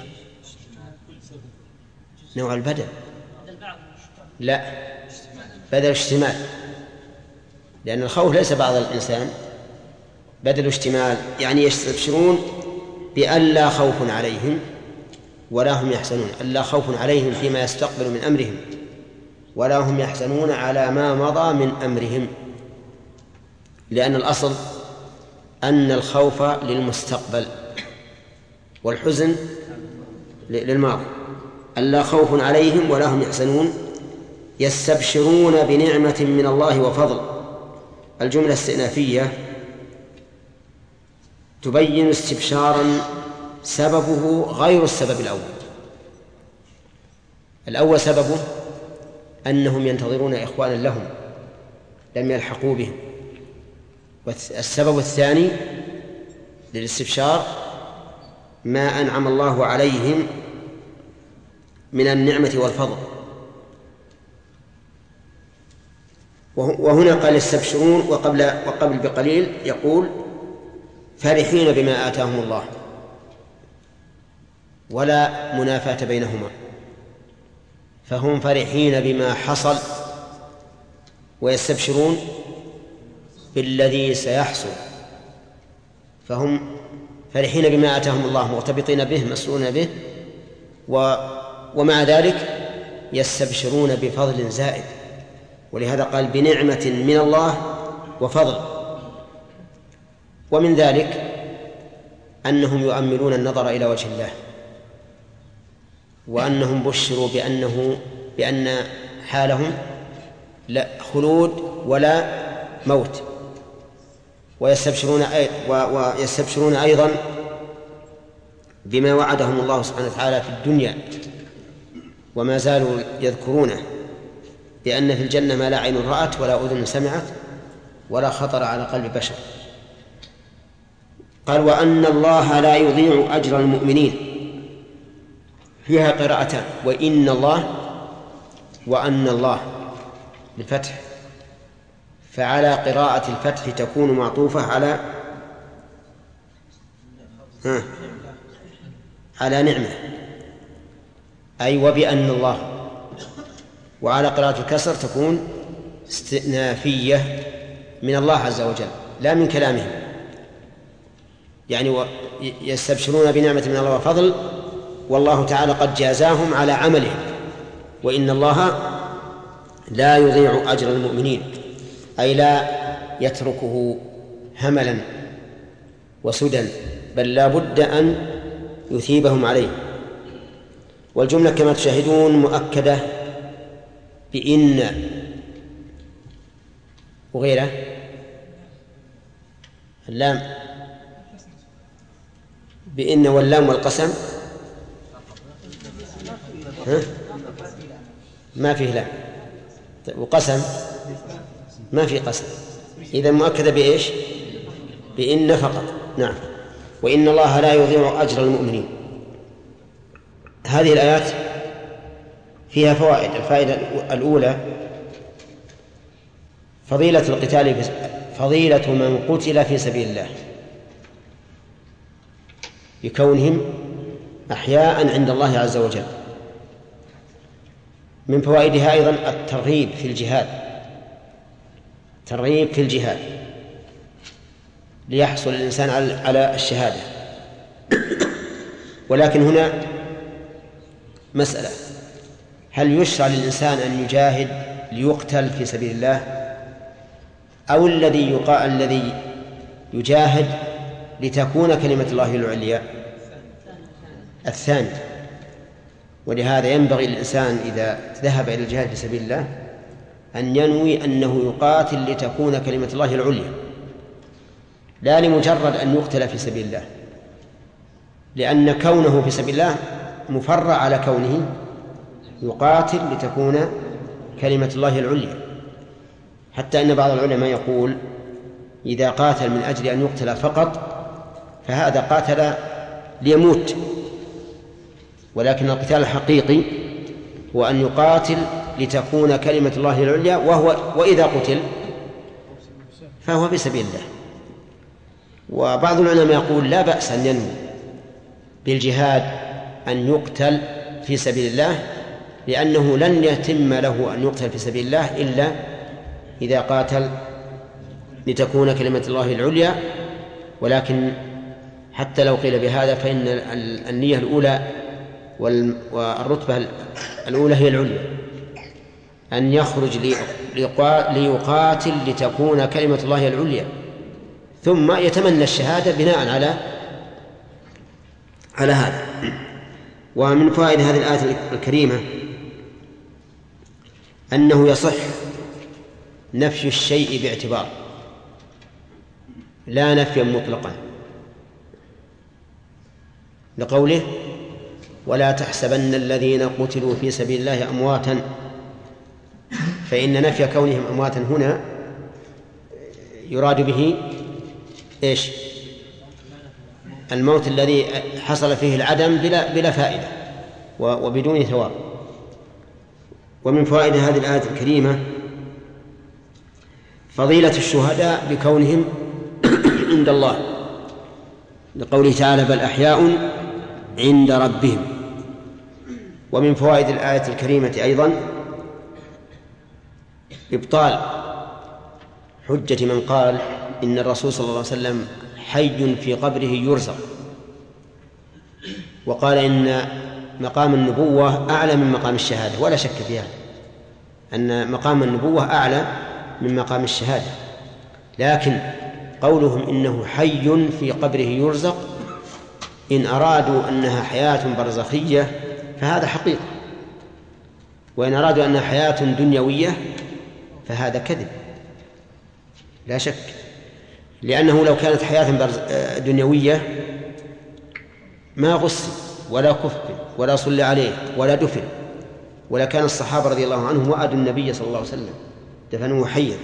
نوع البدل لا، بدل اشتمال، لأن الخوف ليس بعض الإنسان، بدل اشتمال، يعني يستبشرون بأن لا خوف عليهم ولا هم يحزنون. ألا خوف عليهم فيما يستقبل من أمرهم، ولا هم يحزنون على ما مضى من أمرهم، لأن الأصل أن الخوف للمستقبل والحزن للماضي. ألا خوف عليهم ولا هم يحزنون يستبشرون بنعمة من الله وفضل. الجملة الاستئنافية تبين استبشارا سببه غير السبب الأول. الأول سببه أنهم ينتظرون إخوانا لهم لم يلحقوا بهم، والسبب الثاني للاستبشار ما أنعم الله عليهم من النعمة والفضل. وهنا قال يستبشرون، وقبل بقليل يقول فرحين بما آتاهم الله، ولا منافاة بينهما، فهم فرحين بما حصل ويستبشرون بالذي سيحصل. فهم فرحين بما آتاهم الله مرتبطين به مسرورين به، ومع ذلك يستبشرون بفضل زائد، ولهذا قال بنعمة من الله وفضل. ومن ذلك أنهم يؤملون النظر إلى وجه الله، وأنهم بشروا بأن حالهم لا خلود ولا موت. ويستبشرون أيضا بما وعدهم الله سبحانه وتعالى في الدنيا، وما زالوا يذكرونه، بأن في الجنة ما لا عين رأت ولا أذن سمعت ولا خطر على قلب بشر. قال وأن الله لا يضيع أجر المؤمنين. فيها قراءتان، وإن الله وأن الله بالفتح، فعلى قراءة الفتح تكون معطوفة على نعمة، أي وبأن الله. وعلى قراءة الكسر تكون استئنافية من الله عز وجل لا من كلامهم، يعني يستبشرون بنعمة من الله وفضل، والله تعالى قد جازاهم على عملهم، وإن الله لا يضيع أجر المؤمنين، أي لا يتركه هملا وسدى، بل لا بد أن يثيبهم عليه. والجملة كما تشاهدون مؤكدة بإن وغيره. اللام بإن واللام والقسم ما فيه لام، وقسم ما فيه قسم، إذا مؤكدة بإيش؟ بإن فقط. نعم. وإن الله لا يضيع أجر المؤمنين. هذه الآيات فيها فوائد. الفائدة الأولى فضيلة القتال، فضيلة من قتل في سبيل الله بكونهم أحياء عند الله عز وجل. من فوائدها أيضا الترغيب في الجهاد، ترغيب في الجهاد ليحصل الإنسان على الشهادة. ولكن هنا مسألة: هل يشرع للإنسان أن يجاهد ليقتل في سبيل الله، أو الذي يجاهد لتكون كلمة الله العليا؟ الثاني. ولهذا ينبغي للإنسان إذا ذهب إلى الجهاد في سبيل الله أن ينوي أنه يقاتل لتكون كلمة الله العليا، لا لمجرد أن يقتل في سبيل الله، لأن كونه في سبيل الله مفرع على كونه يقاتل لتكون كلمة الله العليا. حتى أن بعض العلماء يقول إذا قاتل من أجل أن يقتل فقط فهذا قاتل ليموت، ولكن القتال الحقيقي هو أن يقاتل لتكون كلمة الله العليا، وإذا قتل فهو في سبيل الله. وبعض العلماء يقول لا بأس أن ينوي بالجهاد أن يقتل في سبيل الله، لأنه لن يتم له أن يقتل في سبيل الله إلا إذا قاتل لتكون كلمة الله العليا. ولكن حتى لو قيل بهذا فإن النية الأولى والرتبة الأولى هي العليا، أن يخرج ليقاتل لتكون كلمة الله العليا، ثم يتمنى الشهادة بناء على هذا. ومن فوائد هذه الآية الكريمة أنه يصح نفي الشيء باعتبار، لا نفيا مطلقا، لقوله ولا تحسبن الذين قتلوا في سبيل الله أمواتا، فإن نفي كونهم أمواتا هنا يراد به إيش؟ الموت الذي حصل فيه العدم بلا فائدة وبدون ثواب. ومن فوائد هذه الآية الكريمة فضيلة الشهداء بكونهم عند الله، لقوله تعالى بل أحياء عند ربهم. ومن فوائد الآية الكريمة أيضا إبطال حجة من قال إن الرسول صلى الله عليه وسلم حي في قبره يرزق، وقال إن مقام النبوة أعلى من مقام الشهادة، ولا شك في هذا أن مقام النبوة أعلى من مقام الشهادة. لكن قولهم إنه حي في قبره يرزق إن أرادوا أنها حياة برزخية فهذا حقيقة، وإن أرادوا أنها حياة دنيوية فهذا كذب لا شك، لأنه لو كانت حياة دنيوية ما غسل ولا كفن ولا صلى عليه ولا دفن، ولا كان الصحابة رضي الله عنهم وأدوا النبي صلى الله عليه وسلم دفنوه حيا.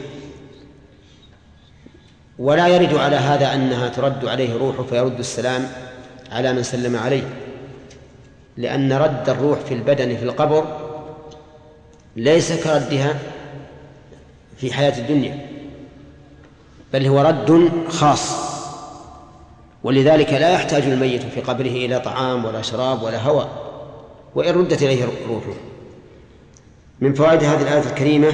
ولا يرد على هذا أنها ترد عليه روحه فيرد السلام على من سلم عليه، لأن رد الروح في البدن في القبر ليس كردها في حياة الدنيا، بل هو رد خاص. ولذلك لا يحتاج الميت في قبره إلى طعام ولا شراب ولا هواء، وإن ردت إليه روحه. من فوائد هذه الآية الكريمة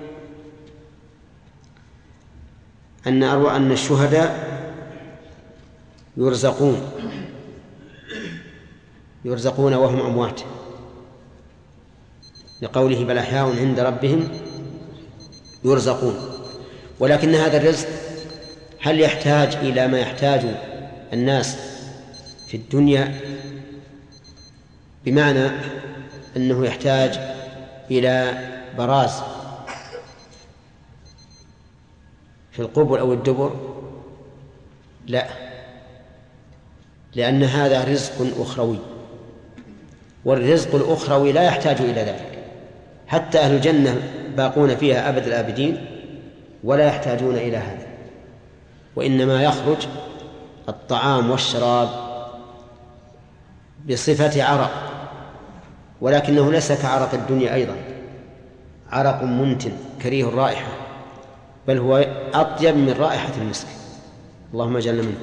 أن الشهداء يرزقون وهم أموات، لقوله بل أحياء عند ربهم يرزقون. ولكن هذا الرزق هل يحتاج إلى ما يحتاج الناس في الدنيا، بمعنى أنه يحتاج إلى براز في القبر أو الدبر؟ لا، لأن هذا رزق أخروي، والرزق الأخروي لا يحتاج إلى ذلك. حتى أهل الجنة باقون فيها أبد الآبدين ولا يحتاجون إلى هذا، وإنما يخرج الطعام والشراب بصفة عرق، ولكنه ليس كعرق الدنيا أيضا، عرق منتن كريه الرائحة، بل هو أطيب من رائحة المسك، اللهم اجعلنا منه.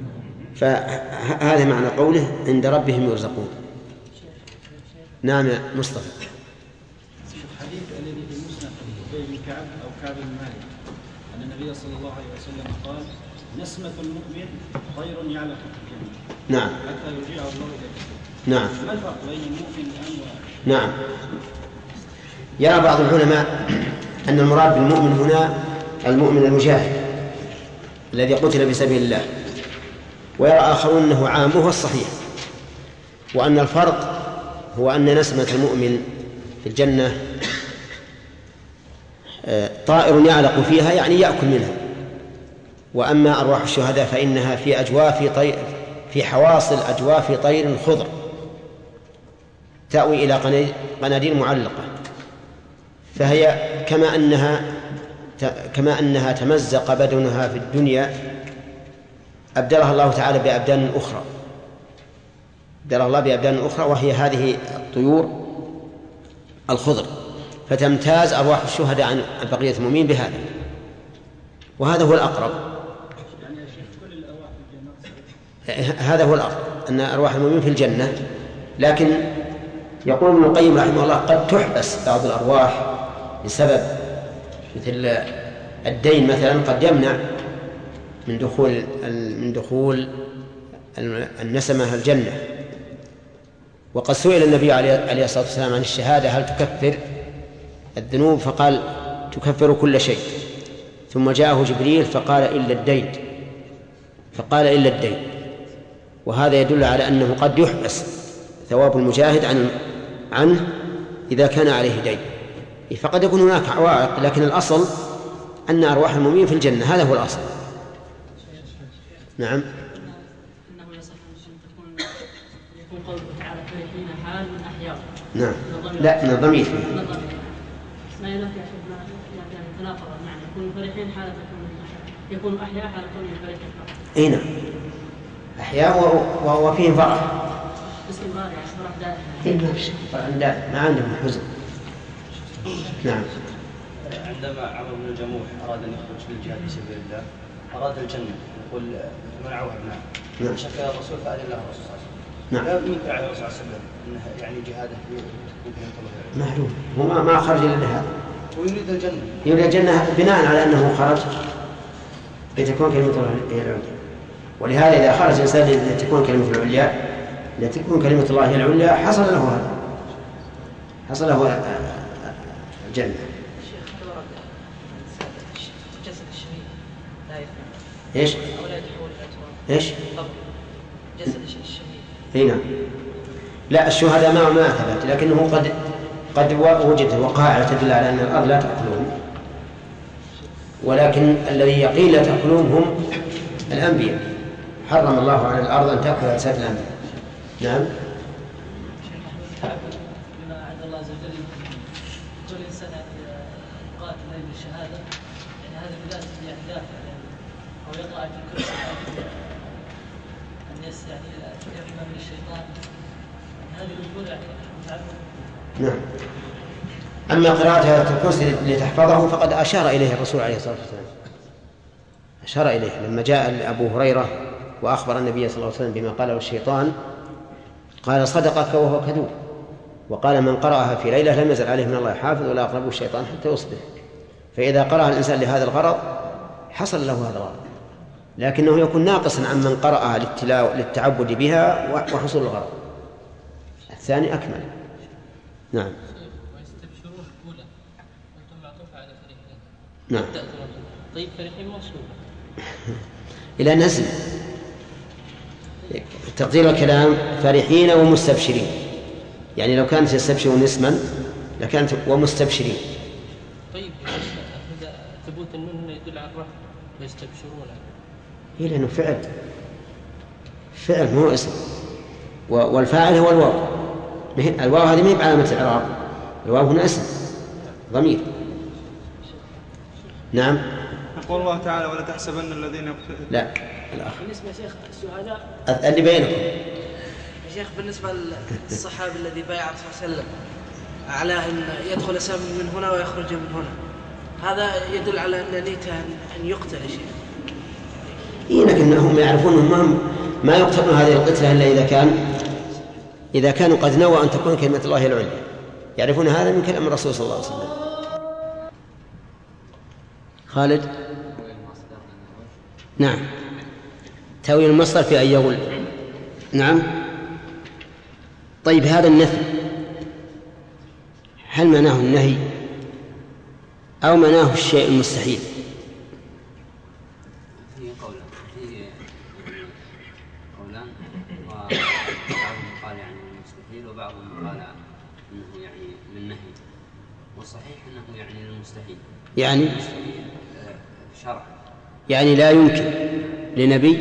فهذا معنى قوله عند ربهم يرزقون. نعم يا مصطفى. الحديث الذي في مسند أبي بن كعب أو كعب بن مالك أن النبي صلى الله عليه وسلم قال نسمة المؤمن خير يعلق في الجنة. نعم. حتى يرجعه الله إليه. نعم. ما الفرق بين المؤمن الآن نعم. يرى بعض العلماء أن المراد بالمؤمن هنا المؤمن المجاهد الذي قتل بسبيل الله، ويرى آخرون أنه عام، وهو الصحيح، وأن الفرق هو أن نسمة المؤمن في الجنة طائر يعلق فيها، يعني يأكل منها، وأما أرواح الشهداء فإنها في حواصل أجواف طير خضر تأوي إلى قناديل معلقة، فهي كما أنها تمزق بدنها في الدنيا أبدلها الله تعالى بأبدان أخرى، أبدلها الله بأبدان أخرى، وهي هذه الطيور الخضر، فتمتاز أرواح الشهداء عن بقية المؤمنين بهذا، وهذا هو الأقرب. هذا هو الأقرب، أن أرواح المؤمنين في الجنة. لكن يقول ابن القيم رحمه الله قد تحبس بعض الأرواح بسبب مثل الدين مثلا، قد يمنع من دخول النسمة الجنة. وقد سئل النبي عليه الصلاة والسلام عن الشهادة هل تكفر الذنوب، فقال تكفر كل شيء، ثم جاءه جبريل فقال إلا الدين، وهذا يدل على أنه قد يحبس ثواب المجاهد عنه إذا كان عليه دين، فقد يكون هناك عوائق، لكن الأصل أن أرواح المؤمنين في الجنة، هذا هو الأصل. نعم. إنه يصح أن يكون قوله تعالى فرحين حال من أحياء. نعم. لا، من الضمير. ما ينافي يعني تناقض المعنى، يكون فرحين حالة يكون أحياء حالة كونه فرحين. أي نعم. أحياء وفيهم فرح. استمرار يعني فرح دائم. لا، ما عندهم حزن. نعم. عندما عمرو بن الجموح أراد أن يخرج للجهاد في سبيل الله، أراد الجنة، يقول منعه ابنائه. نعم. شكى الرسول فأذن له الرسول صلى الله عليه وسلم. نعم. لا ينكر على الرسول صلى الله عليه وسلم أنه يعني جهاده يمكن أن يطلب. معلوم، هو ما خرج إلا لهذا. ويريد الجنة. يريد الجنة بناء على أنه خرج لتكون كلمة الله هي العليا، ولهذا إذا خرج الإنسان لتكون كلمة العليا لتكون كلمة الله هي العليا حصل له هذا، حصل له الجنة. ايش؟ ايش؟ جسد الشهيد. هنا لا، الشهداء ما ثبت، لكنه قد وجدت وقائع تدل على ان الارض لا تاكلهم، ولكن الذي يقين لا تاكلهم هم الانبياء، حرم الله على الارض ان تاكل اجساد الانبياء. نعم. بما عند الله عز وجل كل انسان قاتل من الشهاده، يعني هذا بذاته يعني دافع أو يقرأ في الكرسي أن يعني يحمى من الشيطان، هذه الأمور يعني نعم. أما قراءة الكرسي لتحفظه فقد أشار إليه الرسول عليه الصلاة والسلام، أشار إليه لما جاء أبو هريرة وأخبر النبي صلى الله عليه وسلم بما قاله الشيطان، قال صدقك وهو كذوب، وقال من قرأها في ليلة لم يزل عليه من الله حافظ ولا يقربه الشيطان حتى يصبح. فإذا قرأها الإنسان لهذا الغرض حصل له هذا الغرض، لكنه يكون ناقصا عن من قرأها للتعبد بها وحصول الغرض. الثاني أكمل. نعم. ويستبشرون الأولى وأنتم معطوف على فريقين. نعم. طيب فريقين موصول إلى نزل تقدير الكلام فرحين ومستبشرين، يعني لو كانت يستبشرون اسما لكانت ومستبشرين. طيب ثبوت النون يدل على الرفع ويستبشرون. هي لأنه فعل مو اسم، والفاعل هو الواو. الواو هذه ما هي بعلامة الإعراب، الواو هنا اسم ضمير. نعم. يقول الله تعالى ولا تحسبن الذين لا الآخر بالنسبة يا شيخ الشهداء اللي بينكم يا شيخ بالنسبة للصحابي الذي بايع الرسول صلى الله عليه وسلم على أن يدخل سهم من هنا ويخرج من هنا، هذا يدل على أن نيته أن يقتل يا شيخ. إيه لكنهم يعرفون أنهم ما يقتلون هذه القتلة إلا إذا كانوا قد نوى أن تكون كلمة الله العليا، يعرفون هذا من كلام الرسول صلى الله عليه وسلم. خالد. نعم. تأويل المصدر في أن يغل. نعم. طيب هذا النفي هل معناه النهي أو معناه الشيء المستحيل؟ في قولان وبعضهم قال يعني المستحيل وبعضهم قال انه يعني للنهي، والصحيح انه يعني للمستحيل. يعني شرع يعني لا يمكن لنبي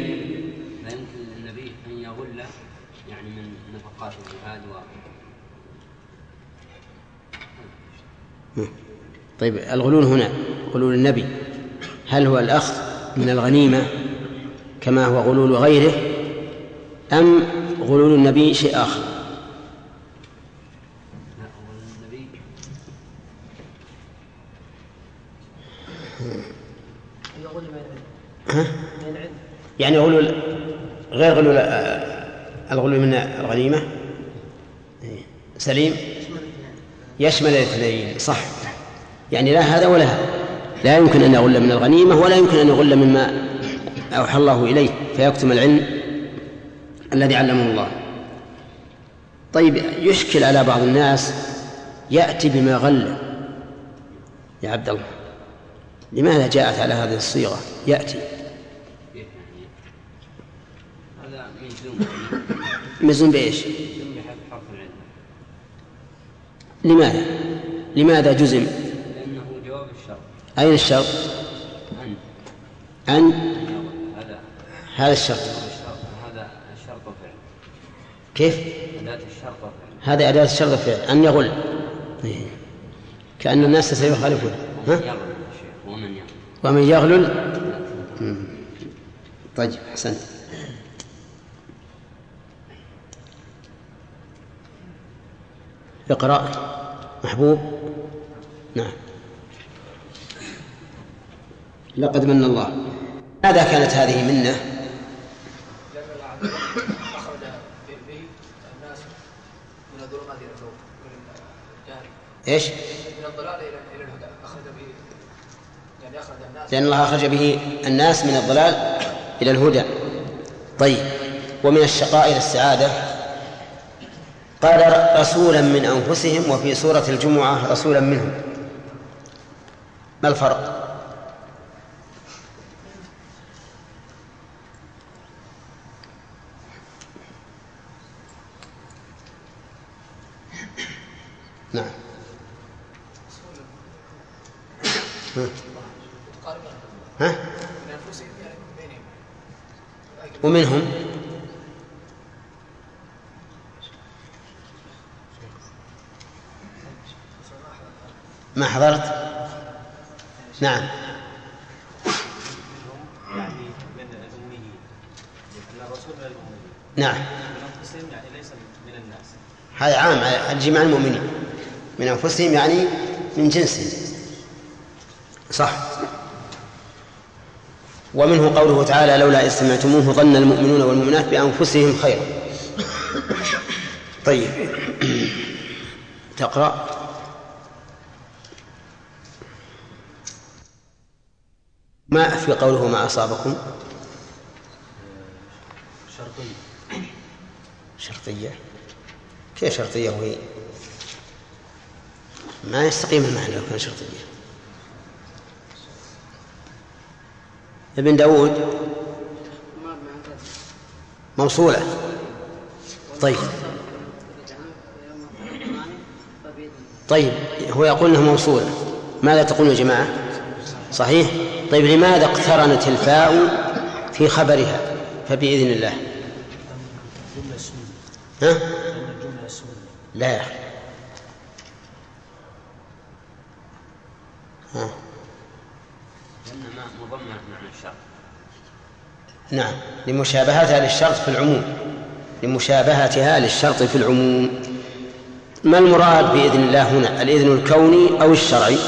ان يغل يعني من نفقات الجهاد طيب الغلول هنا غلول النبي هل هو الأخذ من الغنيمة كما هو غلول غيره أم غلول النبي شيء آخر؟ يعني غلول غير غلول الغلول من الغنيمة سليم يشمل الاثنين صح، يعني لا هذا ولا هذا، لا يمكن أن يغل من الغنيمة ولا يمكن أن يغل مما أوحى الله إليه فيكتم العلم الذي علمه الله. طيب يشكل على بعض الناس يأتي بما غل يا عبد الله، لماذا جاءت على هذه الصيغة يأتي؟ هذا مجزوم بإيش؟ لماذا جزم؟ لأنه جواب الشرط. أين الشرط؟ أن هذا الشرط. هذا الشرط فعل. كيف؟ أداة الشرط فعل. هذا أداة الشرط فعل أن يغل كأن الناس سيخالفون. ومن يغلل. طيب أحسنت. اقرأ محبوب. نعم. لقد من الله. ماذا كانت هذه منه؟ أخرج به الناس من الظلمات إلى النور. إيش؟ من الضلال إلى الهدى. أخرج به يعني أخرج الناس. لأن الله أخرج به الناس من الضلال إلى الهدى. طيب ومن الشقاء إلى السعادة. قال رسولا من أنفسهم وفي سورة الجمعة رسولا منهم، ما الفرق؟ نعم. ها؟ ومنهم ما حضرت؟ نعم. يعني من الأميين، أن الرسول من الأميين. نعم. من أنفسهم يعني ليس من الناس. هذا عام على جميع المؤمنين، من أنفسهم يعني من جنسهم. صح. ومنه قوله تعالى لولا إذ سمعتموه ظن المؤمنون والمؤمنات بأنفسهم خيرا. طيب تقرأ. ما في قوله ما أصابكم شرطية. كيف شرطية وهي ما يستقيم المعنى لو كان شرطية؟ ابن داود موصولة. طيب هو يقول انه موصولة، ماذا تقول يا جماعة؟ صحيح. طيب لماذا اقترنت الفاء في خبرها فبإذن الله؟ ها؟ لا يا أخي. لأنها مضمنة معنى الشرط. نعم، لمشابهتها للشرط في العموم، لمشابهتها للشرط في العموم. ما المراد بإذن الله هنا؟ الإذن الكوني أو الشرعي؟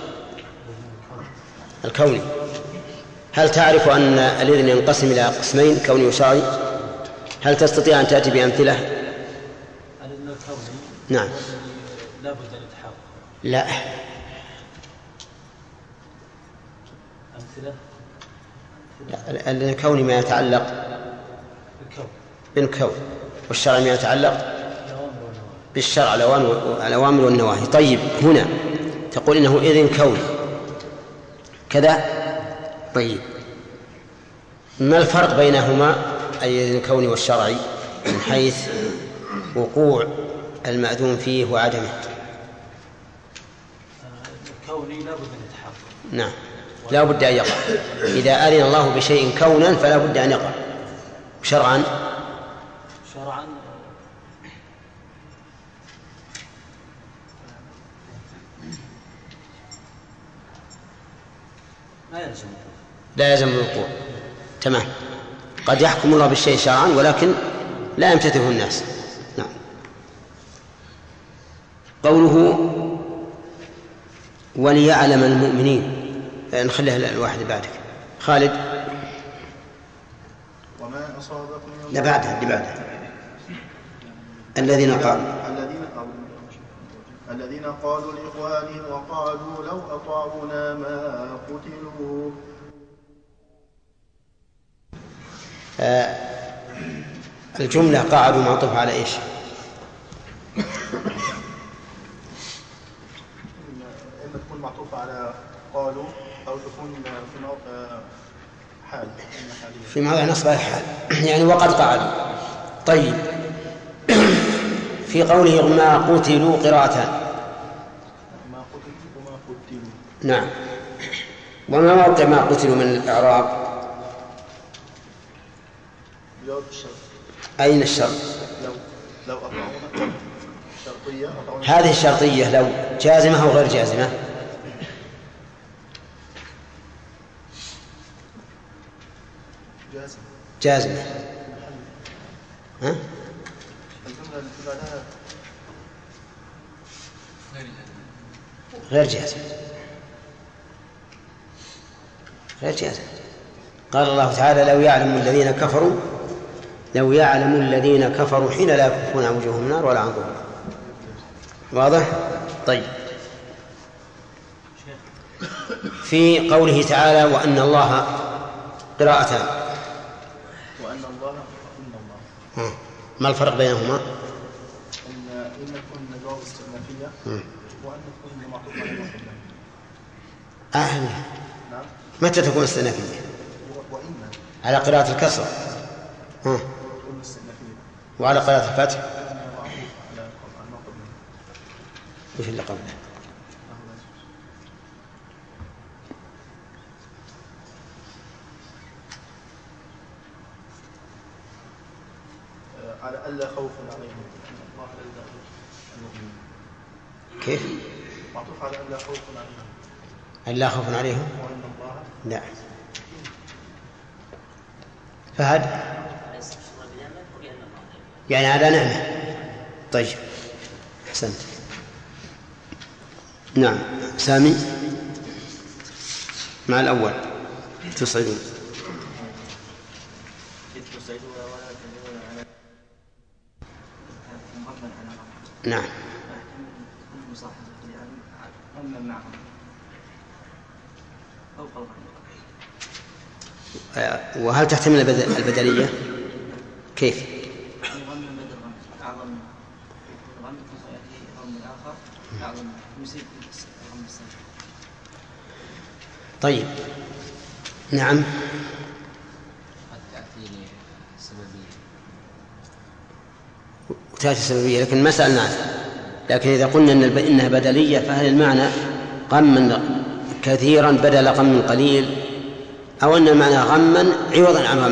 الكوني. هل تعرف أن الإذن ينقسم إلى قسمين، كوني وشرعي؟ هل تستطيع أن تأتي بأمثلة؟ الإذن الكوني نعم. لا بد من التحقق. لا. أمثلة؟ الإذن الكوني ما يتعلق بالكون، والشرع ما يتعلق بالشرع، الأوامر والنواهي. طيب هنا تقول إنه إذن كوني كذا. طيب ما الفرق بينهما، أي إذن الكوني والشرعي، من حيث وقوع المأذون فيه وعدمه؟ الكوني لا بد من التحقق. نعم، لا بد أن يقع. إذا أذن الله بشيء كونا فلا بد أن يقع. شرعا لا يلزم الوقوع. تمام. قد يحكم الله بالشيء شرعا ولكن لا يمتثله الناس. نعم. قوله وليعلم المؤمنين، نخليها الواحد بعدك خالد. وما أصابكم لا بعدها الذين قالوا لإخوانهم وقالوا لو أطاعونا ما قتلوا. الجملة قاعدوا معطوف على إيش؟ إما تكون معطوفة على قالوا أو تكون في موقع حال، في موضع نصب الحال يعني وقد قعدوا. طيب في قوله ما قتلوا قراءتان. ما قتلوا وما قتلوا. نعم. وما موقع ما قتلوا من الإعراب؟ جواب الشرط. أين الشرط؟ لو أطاعونا شرطية. هذه الشرطية لو جازمة أو غير جازمة؟ جازمة. ها؟ الجملة التي بعدها غير جازمة. غير جازمة. قال الله تعالى لو يعلم الذين كفروا حين لا يكفون عن وجوههم النار ولا عن ظهورهم. واضح؟ طيب في قوله تعالى وأن الله قراءتان. وأن الله ما الفرق بينهما؟ إن تكون جواب استئنافية وأن تكون معطوفة على ما قبلها. نعم. متى تكون استئنافية؟ وإن على قراءة الكسر. وعلى قراءة الفتح. وش اللي قبله؟ على ألا خوف عليهم. كيف؟ معطوف على ألا خوف عليهم. ألا خوف عليهم؟ لا. فهد يعني على نعمة. طيب أحسنت. نعم سامي مع الأول تصعدون. نعم المصاحب يعني غم معهم أو قلقا. وهل تحتمل البدلية؟ كيف؟ غم بدل غم أعظم غم يأتي غم آخر أعظم يصيب غم السابق. طيب نعم. قد تأتي سببية وتأتي سببية لكن ما سألنا عنها. لكن إذا قلنا إنها بدلية فهل المعنى غما كثيرا بدل غم قليل أو أن المعنى غما عوضا عن غم؟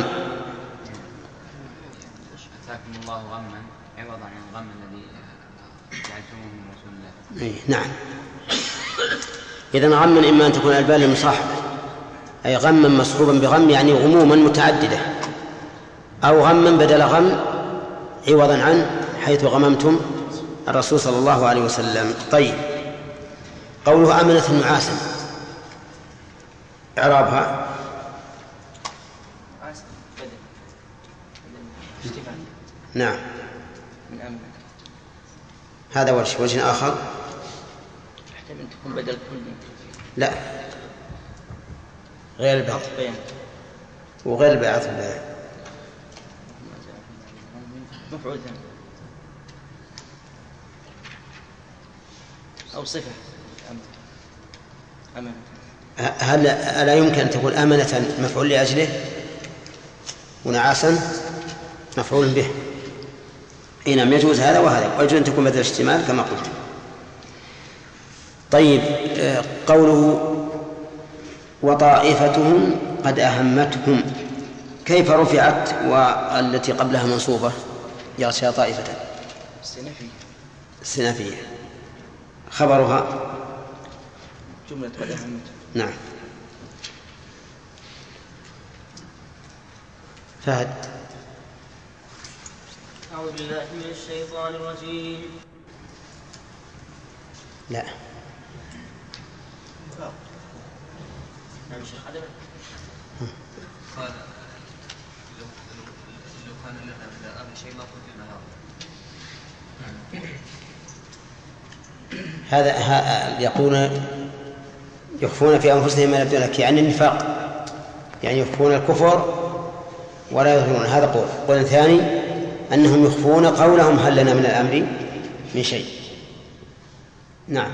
أتاكم الله غما عوضا عن الغم الذي جعلتموه من رسول الله. نعم. إذن غما إما أن تكون البال المصاحبة أي غما مصحوبا بغم يعني غموما متعددة، أو غما بدل غم عوضا عنه حيث غممتم الرسول صلى الله عليه وسلم. طيب قوله أمنة نعاسا إعرابها نعم هذا وجه آخر يحتمل تكون بدل كلي. لا غير البعض وغير البعض مفعول ثاني أو صفة أمانة. هل ألا يمكن أن تكون أمانة مفعول لأجله ونعاسا مفعول به؟ نعم يجوز هذا وهذا، ويجوز أن تكون بدل اشتمال كما قلت. طيب قوله وطائفتهم قد أهمتهم كيف رفعت والتي قبلها منصوبة يغشى طائفة؟ السنافية خبرها جملة قد أهمتهم. نعم. فهد. أعوذ بالله من الشيطان الرجيم. لا نعم شيخ عدم قال لو كان لنا من الأمر شيء ما قلنا هذا يخفون في أنفسهم ما يبدون لك يعني النفاق، يعني يخفون الكفر ولا يظهرون. هذا قول ثاني أنهم يخفون قولهم هل لنا من الأمر من شيء. نعم.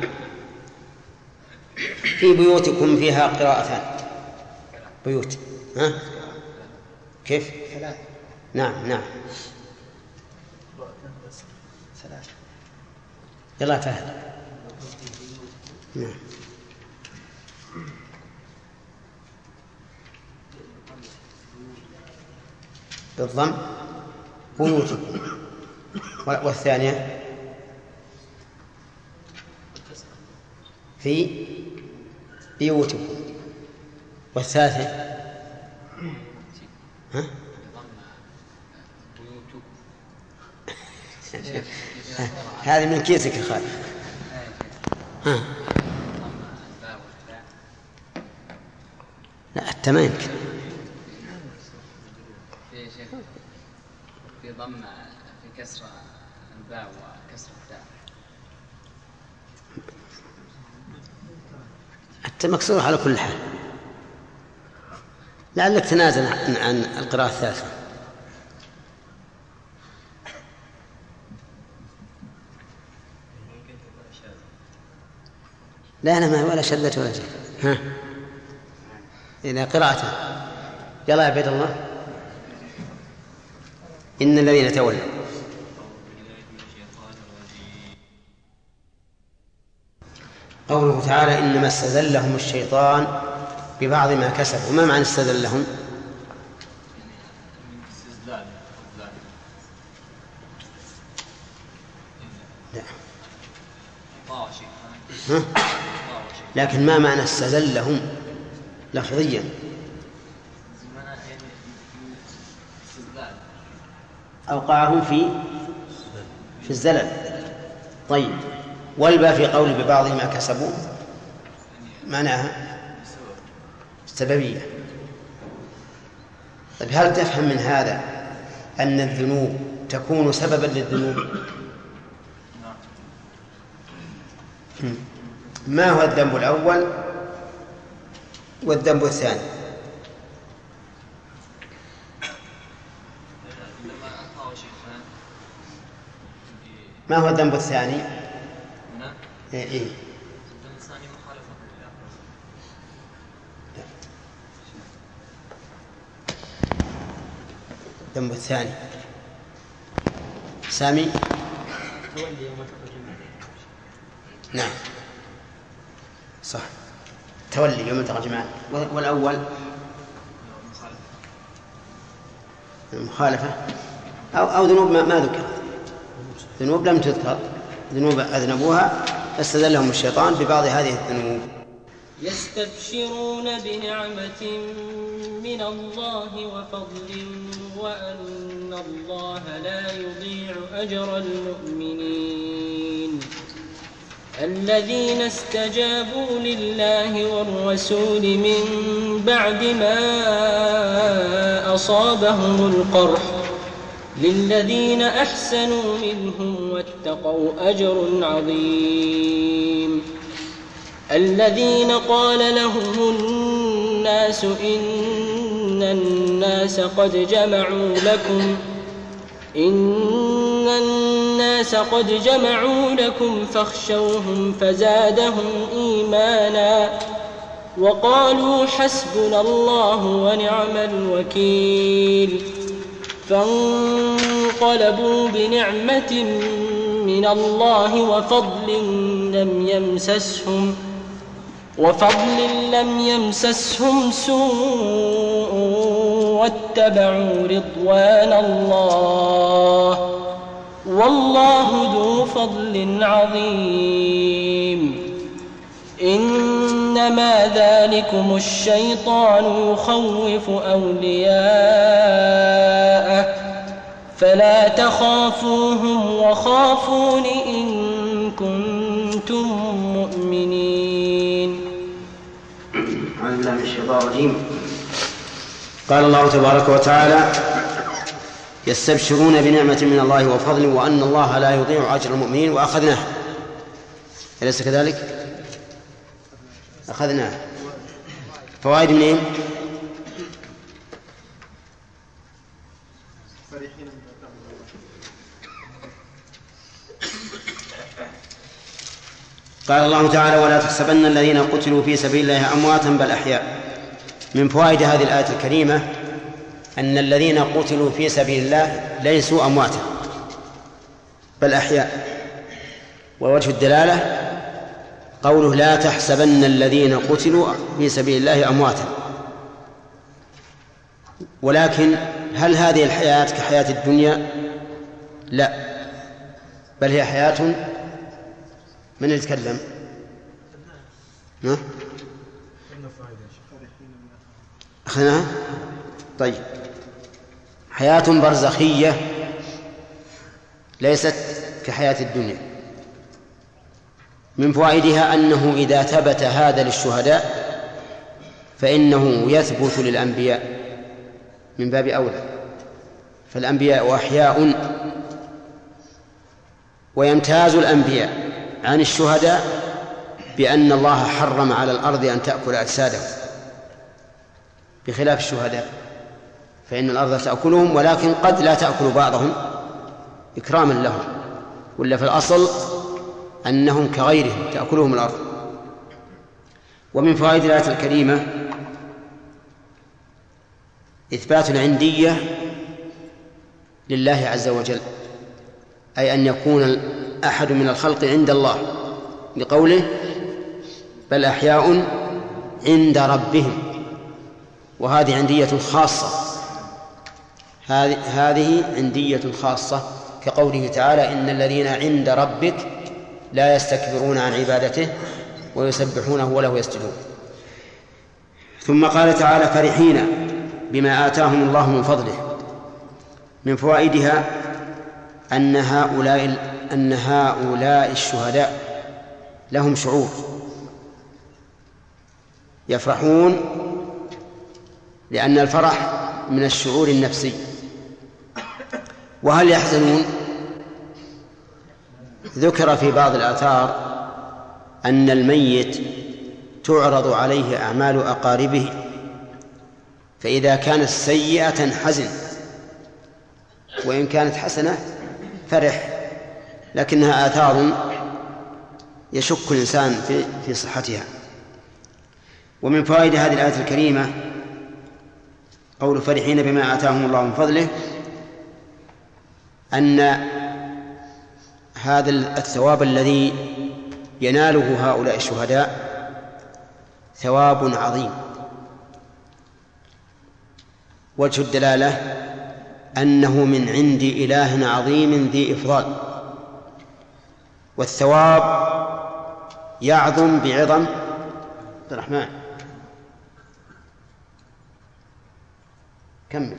في بيوتكم فيها قراءتان بيوت ها كيف؟ نعم ثلاث. يلا فهد. نعم. بالضم بيوتكم. والثانية في بيوتكم. والثالثة ها؟ هذه من كيسك يا خالد. ها؟ لا التمام في ضم في كسر الباء وكسر التاء. حتى مكسور على كل حال. لعلك تنازل عن القراءة الثالثة. لا ما ولا شذة ولا شيء. ها إلى قراءته. يلا يا عبيد الله. إن الذين تولوا قوله تعالى إنما استزلهم الشيطان ببعض ما كسبوا. وما معنى استزلهم؟ لا لكن ما معنى استزلهم لفظيا؟ أوقعهم في الزلل. طيب والباء في قول ببعض ما كسبوا معناها السببية. طيب هل تفهم من هذا أن الذنوب تكون سببا للذنوب؟ ما هو الذنب الأول والذنب الثاني؟ ما هو الذنب الثاني؟ إيه؟ الذنب الثاني سامي. نعم صح، تولي يوم التقى الجمعان. والأول المخالفة أو ذنوب ما ذكر، ذنوب لم تذكر، ذنوب أذنبوها فاستدلهم الشيطان ببعض هذه الذنوب. يستبشرون بنعمة من الله وفضل وأن الله لا يضيع أجر المؤمنين. الذين استجابوا لله والرسول من بعد ما أصابهم القرح للذين أحسنوا منهم واتقوا أجر عظيم. الذين قال لهم الناس إن الناس قد جمعوا لكم فاخشوهم فزادهم إيمانا وقالوا حسبنا الله ونعم الوكيل. فانقلبوا بنعمة من الله وفضل لم يمسسهم سوء واتبعوا رضوان الله والله ذو فضل عظيم. إنما ذلكم الشيطان يخوف أولياءه فلا تخافوهم وخافون إن كنتم مؤمنين. أعوذ بالله من الشيطان الرجيم. قال الله تبارك وتعالى: يستبشرون بنعمة من الله وفضل وأن الله لا يضيع أجر المؤمنين. وأخذناه، أليس كذلك؟ أخذناه. فوائد منين؟ قال الله تعالى: ولا تحسبن الذين قتلوا في سبيل الله أمواتا بل أحياء. من فوائد هذه الآية الكريمة أن الذين قتلوا في سبيل الله ليسوا أمواتا بل أحياء. ووجه الدلالة قوله: لا تحسبن الذين قتلوا في سبيل الله أمواتا. ولكن هل هذه الحياة كحياة الدنيا؟ لا، بل هي حياة من يتكلم؟ أخذناها؟ طيب، حياة برزخية ليست كحياة الدنيا. من فوائدها أنه إذا ثبت هذا للشهداء فإنه يثبت للأنبياء من باب أولى، فالأنبياء أحياء، ويمتاز الأنبياء عن الشهداء بأن الله حرم على الأرض أن تأكل أجسادهم، بخلاف الشهداء فإن الأرض تأكلهم، ولكن قد لا تأكل بعضهم إكراما لهم، ولا في الأصل أنهم كغيرهم تأكلهم الأرض. ومن فوائد الآية الكريمة إثبات العندية لله عز وجل، أي أن يكون أحد من الخلق عند الله، لقوله: بل أحياء عند ربهم. وهذه عندية خاصة، هذه عندية خاصة، كقوله تعالى: إن الذين عند ربك لا يستكبرون عن عبادته ويسبحونه وله يسجدون. ثم قال تعالى: فرحين بما آتاهم الله من فضله. من فوائدها أن هؤلاء الشهداء لهم شعور، يفرحون، لأن الفرح من الشعور النفسي. وهل يحزنون؟ ذكر في بعض الآثار أن الميت تعرض عليه أعمال أقاربه، فإذا كانت سيئة حزن، وإن كانت حسنة فرح، لكنها آثار يشك الإنسان في صحتها. ومن فوائد هذه الآية الكريمة قول فرحين بما آتاهم الله من فضله، أن هذا الثواب الذي يناله هؤلاء الشهداء ثواب عظيم. وجه الدلالة أنه من عند إله عظيم ذي إفضال، والثواب يعظم بعظم عبد الرحمن. كمل.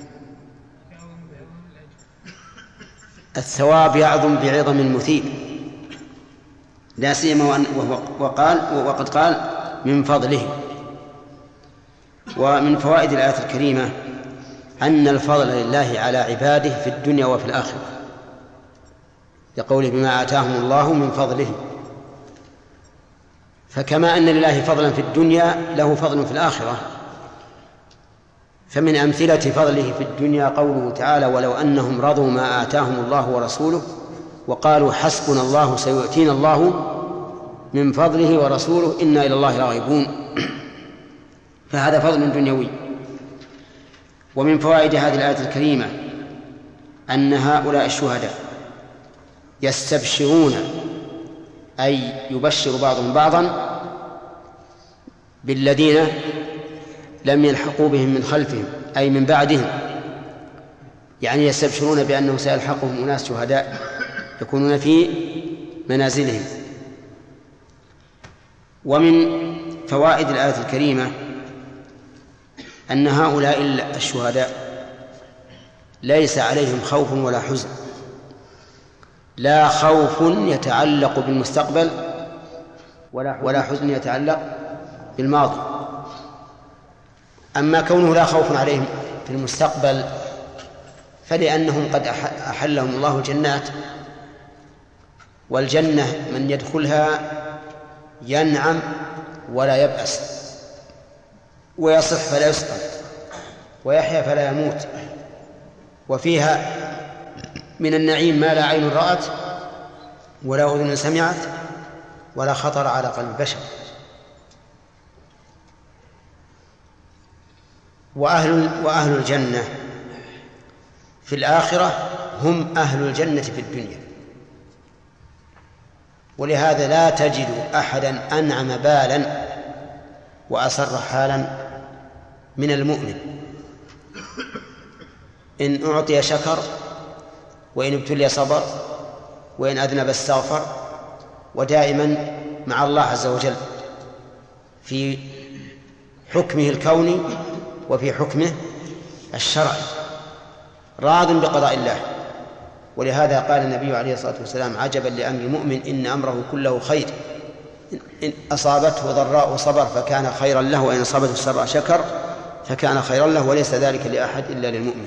الثواب يعظم بعظم المثيب، لا سيما وقد قال من فضله. ومن فوائد الآية الكريمة أن الفضل لله على عباده في الدنيا وفي الآخرة، لقوله بما آتاهم الله من فضله. فكما أن لله فضلا في الدنيا له فضل في الآخرة. فمن أمثلة فضله في الدنيا قوله تعالى ولو أنهم رضوا ما آتاهم الله ورسوله وقالوا حسبنا الله سيؤتينا الله من فضله ورسوله إنا إلى الله راغبون. فهذا فضل دنيوي. ومن فوائد هذه الآية الكريمة أن هؤلاء الشهداء يستبشرون، أي يبشر بعضهم بعضا بالذين لم يلحقوا بهم من خلفهم أي من بعدهم، يعني يستبشرون بأنه سيلحقهم أناس شهداء يكونون في منازلهم. ومن فوائد الآية الكريمة أن هؤلاء الشهداء ليس عليهم خوف ولا حزن، لا خوف يتعلق بالمستقبل ولا حزن يتعلق بالماضي. أما كونه لا خوف عليهم في المستقبل فلأنهم قد أحلهم الله الجنات، والجنة من يدخلها ينعم ولا يبأس، ويصح فلا يسقط، ويحيا فلا يموت، وفيها من النعيم ما لا عين رأت ولا أذن سمعت ولا خطر على قلب بشر. وأهل الجنة في الآخرة هم أهل الجنة في الدنيا. ولهذا لا تجد أحدا أنعم بالا وأسر حالا من المؤمن. إن أعطي شكر، وإن ابتلي صبر، وإن أذنب استغفر، ودائما مع الله عز وجل في حكمه الكوني وفي حكمه الشرعي، راض بقضاء الله. ولهذا قال النبي عليه الصلاة والسلام عجبا لأمر المؤمن إن أمره كله خير، إن أصابته ضراء صبر فكان خيرا له، وإن أصابته سراء شكر فكان خيرا له، وليس ذلك لأحد إلا للمؤمن.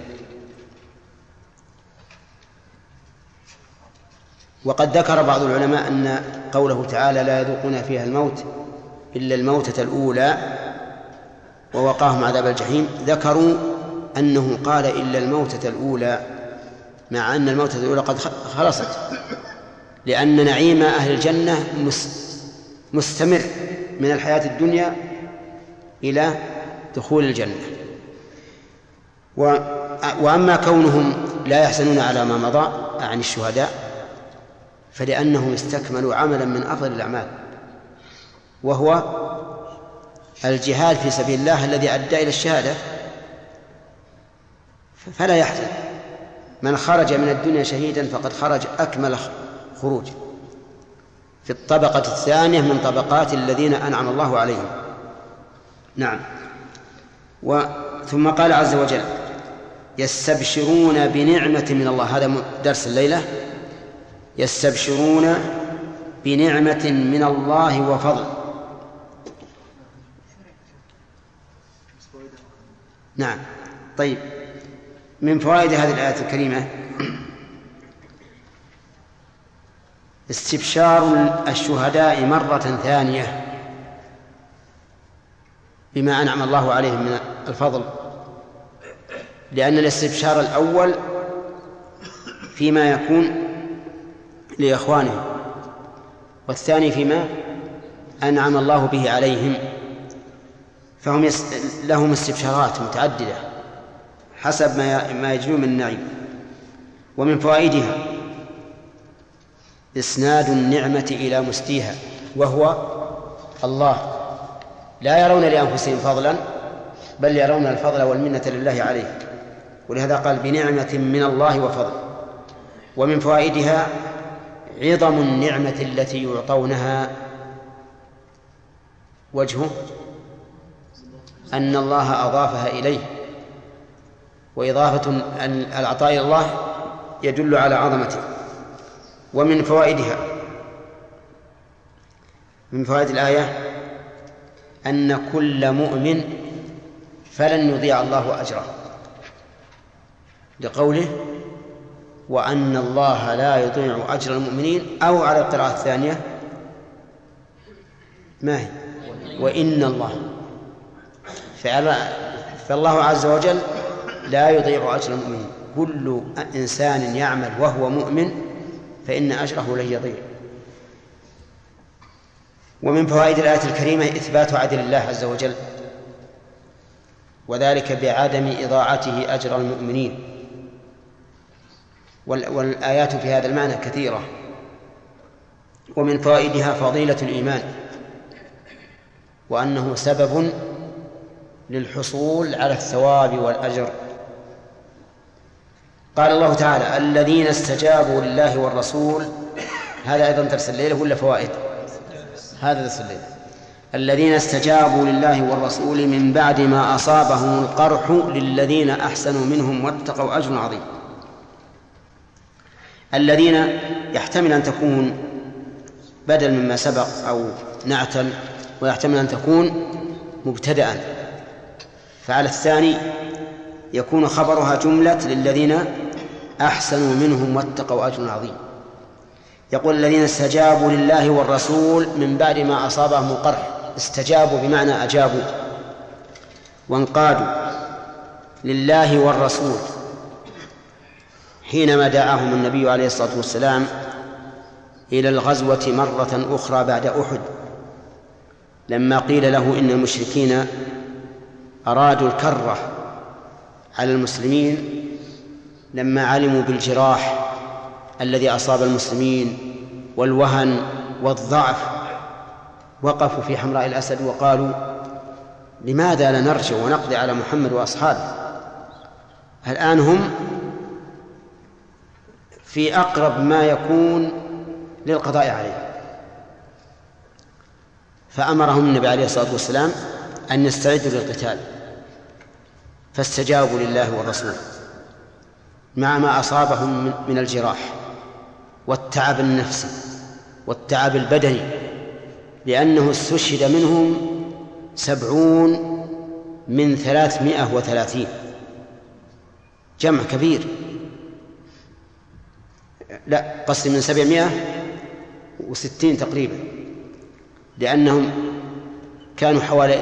وقد ذكر بعض العلماء أن قوله تعالى لا يذوقون فيها الموت إلا الموتة الأولى ووقاهم عذاب الجحيم، ذكروا أنه قال إلا الموتة الأولى، مع أن الموتة الأولى قد خلصت، لأن نعيم أهل الجنة مستمر من الحياة الدنيا إلى دخول الجنة. وأما كونهم لا يحزنون على ما مضى عن الشهداء فلأنهم استكملوا عملا من أفضل الأعمال، وهو الجهاد في سبيل الله الذي أدى إلى الشهادة، فلا يحزن. من خرج من الدنيا شهيدا فقد خرج أكمل خروج في الطبقة الثانية من طبقات الذين أنعم الله عليهم. نعم. ثم قال عز وجل يستبشرون بنعمة من الله، هذا درس الليلة، يستبشرون بنعمة من الله وفضل. نعم. طيب، من فوائد هذه الآية الكريمة استبشار الشهداء مرة ثانية بما أنعم الله عليهم من الفضل، لأن الاستبشار الأول فيما يكون لإخوانهم، والثاني فيما أنعم الله به عليهم، فهم لهم استبشارات متعددة حسب ما يجلو من النعيم. ومن فوائدها إسناد النعمة إلى مسديها وهو الله، لا يرون لأنفسهم فضلا بل يرون الفضل والمنة لله عليه، ولهذا قال بنعمة من الله وفضل. ومن فوائدها عظم النعمة التي يعطونها، وجهه أن الله أضافها إليه، وإضافة العطاء إلى الله يدل على عظمته. ومن فوائدها من فوائد الآية أن كل مؤمن فلن يضيع الله أجره، لقوله وأن الله لا يضيع أجر المؤمنين، أو على القراءة الثانية ما هي وإن الله، فالله عز وجل لا يضيع أجر المؤمنين. كل إنسان يعمل وهو مؤمن فإن أجره لن يضيع. ومن فوائد الآية الكريمة إثبات عدل الله عز وجل، وذلك بعدم إضاعته أجر المؤمنين، والآيات في هذا المعنى كثيرة. ومن فوائدها فضيلة الإيمان، وأنه سبب للحصول على الثواب والأجر. قال الله تعالى الذين استجابوا لله والرسول، هذا أيضا درس الليلة ولا فوائد؟ هذا درس الليلة. الذين استجابوا لله والرسول من بعد ما أصابهم القرح للذين أحسنوا منهم واتقوا أجر عظيم. الذين يحتمل أن تكون بدل مما سبق أو نعتل، ويحتمل أن تكون مبتدأ، فعلى الثاني يكون خبرها جملة للذين أحسنوا منهم واتقوا أجر عظيم. يقول الذين استجابوا لله والرسول من بعد ما أصابهم القرح، استجابوا بمعنى أجابوا وانقادوا لله والرسول حينما دعاهم النبي عليه الصلاة والسلام إلى الغزوة مرة أخرى بعد أحد، لما قيل له إن المشركين أرادوا الكرة على المسلمين لما علموا بالجراح الذي أصاب المسلمين والوهن والضعف، وقفوا في حمراء الأسد وقالوا لماذا لا نرجع ونقضي على محمد وأصحابه؟ الآن هم في أقرب ما يكون للقضاء عليه. فأمرهم النبي عليه الصلاة والسلام أن يستعدوا للقتال، فاستجابوا لله والرسول مع ما أصابهم من الجراح والتعب النفسي والتعب البدني، لأنه استشهد منهم 70 من 330، جمع كبير، لا قصد من 760 تقريبا، لأنهم كانوا حوالي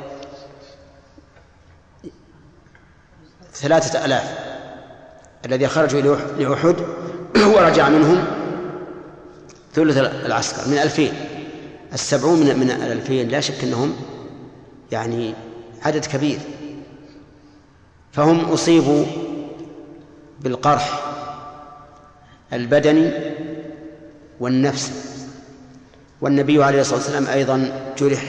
3000 الذي خرجوا لأحد ورجع منهم ثلث العسكر من 2000. 70 من 2000 لا شك أنهم يعني عدد كبير، فهم أصيبوا بالقرح البدني والنفسي. والنبي عليه الصلاة والسلام أيضا جرح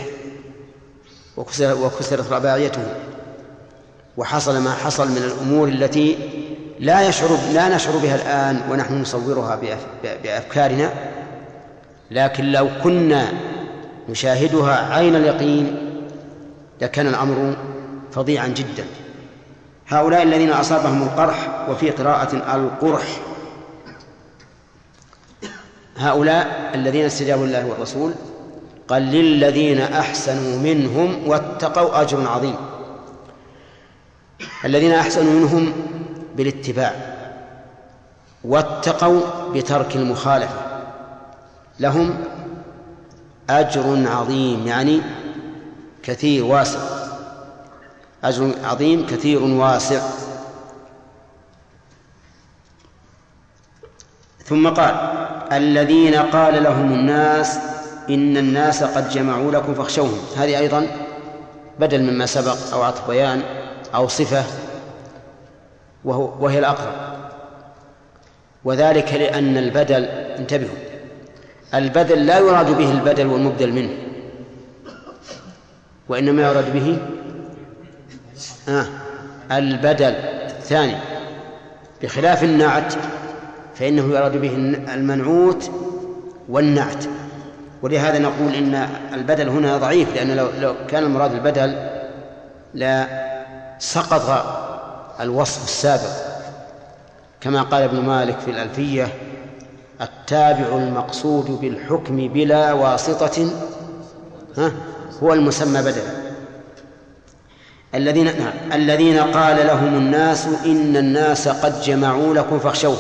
وكسرت رباعيته، وحصل ما حصل من الأمور التي لا نشعر بها الآن ونحن نصورها بأفكارنا، لكن لو كنا نشاهدها عين اليقين لكان الأمر فظيعا جدا. هؤلاء الذين أصابهم القرح، وفي قراءة القرح، هؤلاء الذين استجابوا لله والرسول قال للذين أحسنوا منهم واتقوا أجر عظيم. الذين أحسنوا منهم بالاتباع، واتقوا بترك المخالفة، لهم أجر عظيم، يعني كثير واسع، أجر عظيم كثير واسع. ثم قال الذين قال لهم الناس إن الناس قد جمعوا لكم فاخشوهم. هذه أيضا بدل مما سبق أو عطف بيان أو صفة، وهي الأقرب، وذلك لأن البدل، انتبهوا، البدل لا يراد به البدل والمبدل منه، وإنما يراد به البدل الثاني، بخلاف النعت فإنه يراد به المنعوت والنعت. ولهذا نقول إن البدل هنا ضعيف، لأن لو كان المراد البدل لا سقط الوصف السابق، كما قال ابن مالك في الألفية: التابع المقصود بالحكم بلا واسطة هو المسمى بدلا. الذين قال لهم الناس إن الناس قد جمعوا لكم فاخشوهم.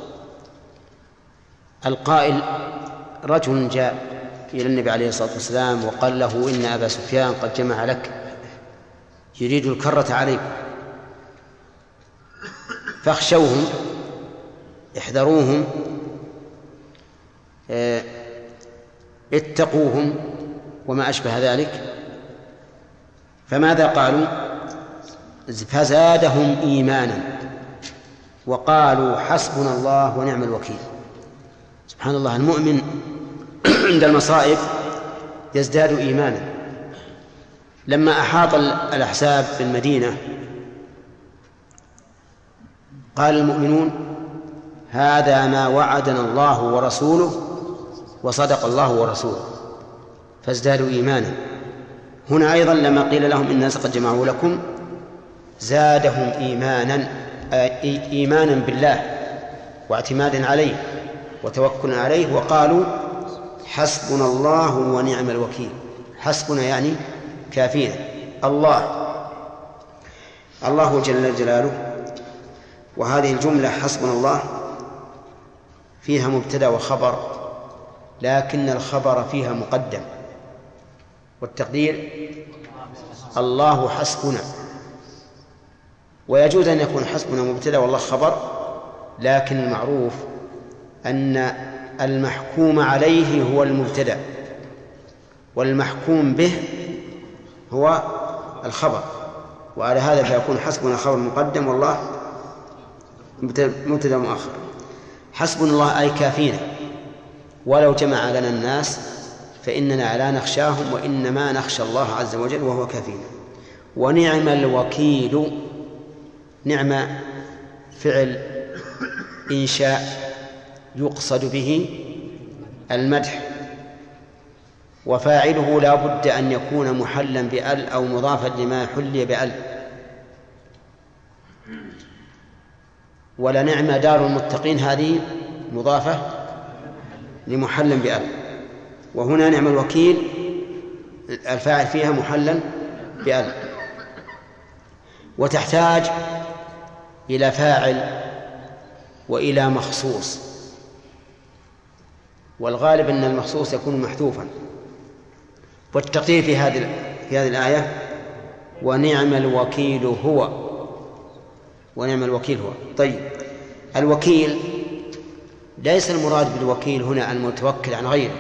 القائل رجل جاء إلى النبي عليه الصلاة والسلام وقال له: إن أبا سفيان قد جمع لك، يريد الكرة عليكم، فاخشوهم، احذروهم، اتقوهم، وما أشبه ذلك. فماذا قالوا؟ فزادهم إيمانا وقالوا حسبنا الله ونعم الوكيل. سبحان الله، المؤمن عند المصائب يزداد إيمانا. لما أحاط الأحزاب بالمدينة قال المؤمنون: هذا ما وعدنا الله ورسوله وصدق الله ورسوله، فازدادوا إيمانا. هنا أيضا لما قيل لهم إن الناس قد جمعوا لكم زادهم إيمانا بالله واعتمادا عليه وتوكل عليه، وقالوا حسبنا الله ونعم الوكيل. حسبنا يعني كافينا، الله جل جلاله. وهذه الجملة حسبنا الله فيها مبتدأ وخبر، لكن الخبر فيها مقدم، والتقدير الله حسبنا. ويجوز أن يكون حسبنا مبتدأ والله خبر، لكن المعروف أن المحكوم عليه هو المبتدأ والمحكوم به هو الخبر، وعلى هذا فيكون حسبنا خبر مقدم والله مبتدأ مؤخر. حسبنا الله أي كافينا، ولو جمع لنا الناس فإننا لا نخشاهم، وإنما نخشى الله عز وجل وهو كافينا. ونعم الوكيل، نعم فعل إنشاء يقصد به المدح، وفاعله لا بد أن يكون محلا بأل أو مضافا لما حلي بأل. ولنعم دار المتقين هذه مضافة لمحلا بأل، وهنا نعم الوكيل الفاعل فيها محلا بأل، وتحتاج إلى فاعل وإلى مخصوص، والغالب أن المخصوص يكون محذوفا. والتقدير في هذه الآية ونعم الوكيل هو، ونعم الوكيل هو. طيب، الوكيل ليس المراد بالوكيل هنا المتوكل عن غيره،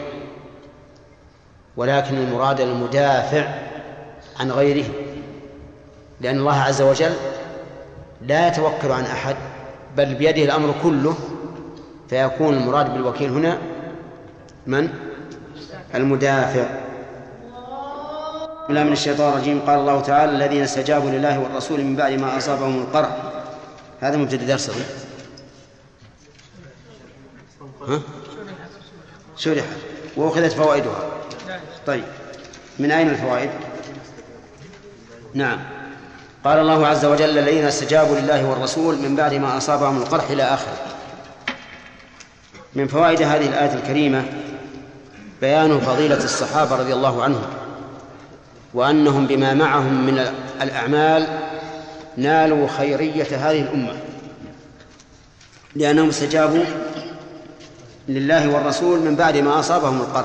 ولكن المراد المدافع عن غيره، لأن الله عز وجل لا يتوكل عن أحد بل بيده الأمر كله، فيكون المراد بالوكيل هنا من؟ المدافع. بالله من الشيطان الرجيم. قال الله تعالى: الذين استجابوا لله والرسول من بعد ما أصابهم القرح. هذا مبتدأ درس شرح وأخذت فوائدها. طيب، من أين الفوائد؟ نعم، قال الله عز وجل: الذين استجابوا لله والرسول من بعد ما أصابهم القرح إلى آخره. من فوائد هذه الآية الكريمة بيان فضيلة الصحابة رضي الله عنهم، وأنهم بما معهم من الأعمال نالوا خيرية هذه الأمة، لأنهم استجابوا لله والرسول من بعد ما أصابهم القرح.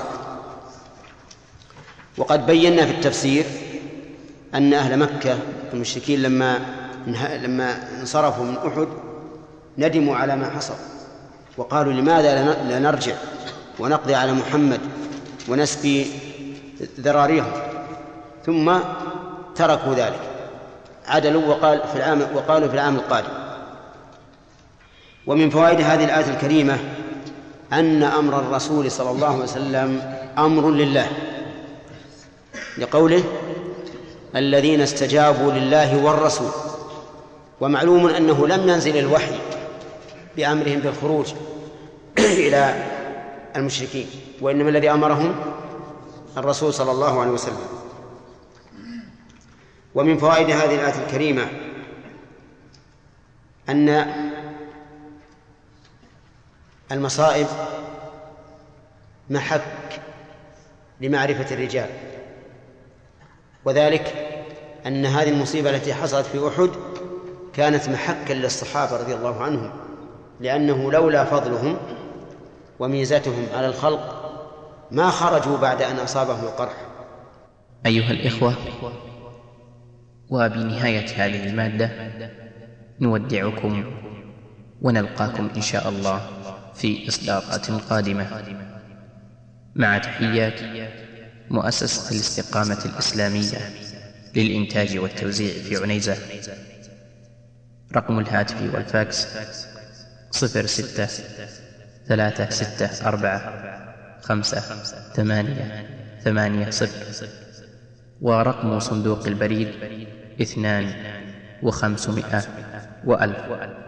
وقد بينا في التفسير أن أهل مكة المشركين لما انصرفوا من أحد ندموا على ما حصل، وقالوا لماذا لا نرجع ونقضي على محمد ونسبي ذراريهم، ثم تركوا ذلك، عدلوا وقالوا في العام القادم. ومن فوائد هذه الآية الكريمة أن أمر الرسول صلى الله عليه وسلم أمر لله، لقوله الذين استجابوا لله والرسول. ومعلوم أنه لم ينزل الوحي بأمرهم بالخروج إلى المشركين، وإنما الذي أمرهم الرسول صلى الله عليه وسلم. ومن فوائد هذه الآية الكريمة أن المصائب محك لمعرفة الرجال، وذلك أن هذه المصيبة التي حصلت في أحد كانت محكا للصحابة رضي الله عنهم، لأنه لولا فضلهم وميزتهم على الخلق ما خرجوا بعد أن أصابهم القرح. أيها الإخوة، وبنهاية هذه المادة نودعكم ونلقاكم إن شاء الله في إصدارات قادمة، مع تحيات مؤسسة الاستقامة الإسلامية للإنتاج والتوزيع في عنيزة. رقم الهاتف والفاكس 06-364-5-8-8-0، ورقم صندوق البريد 2 و500 و1000.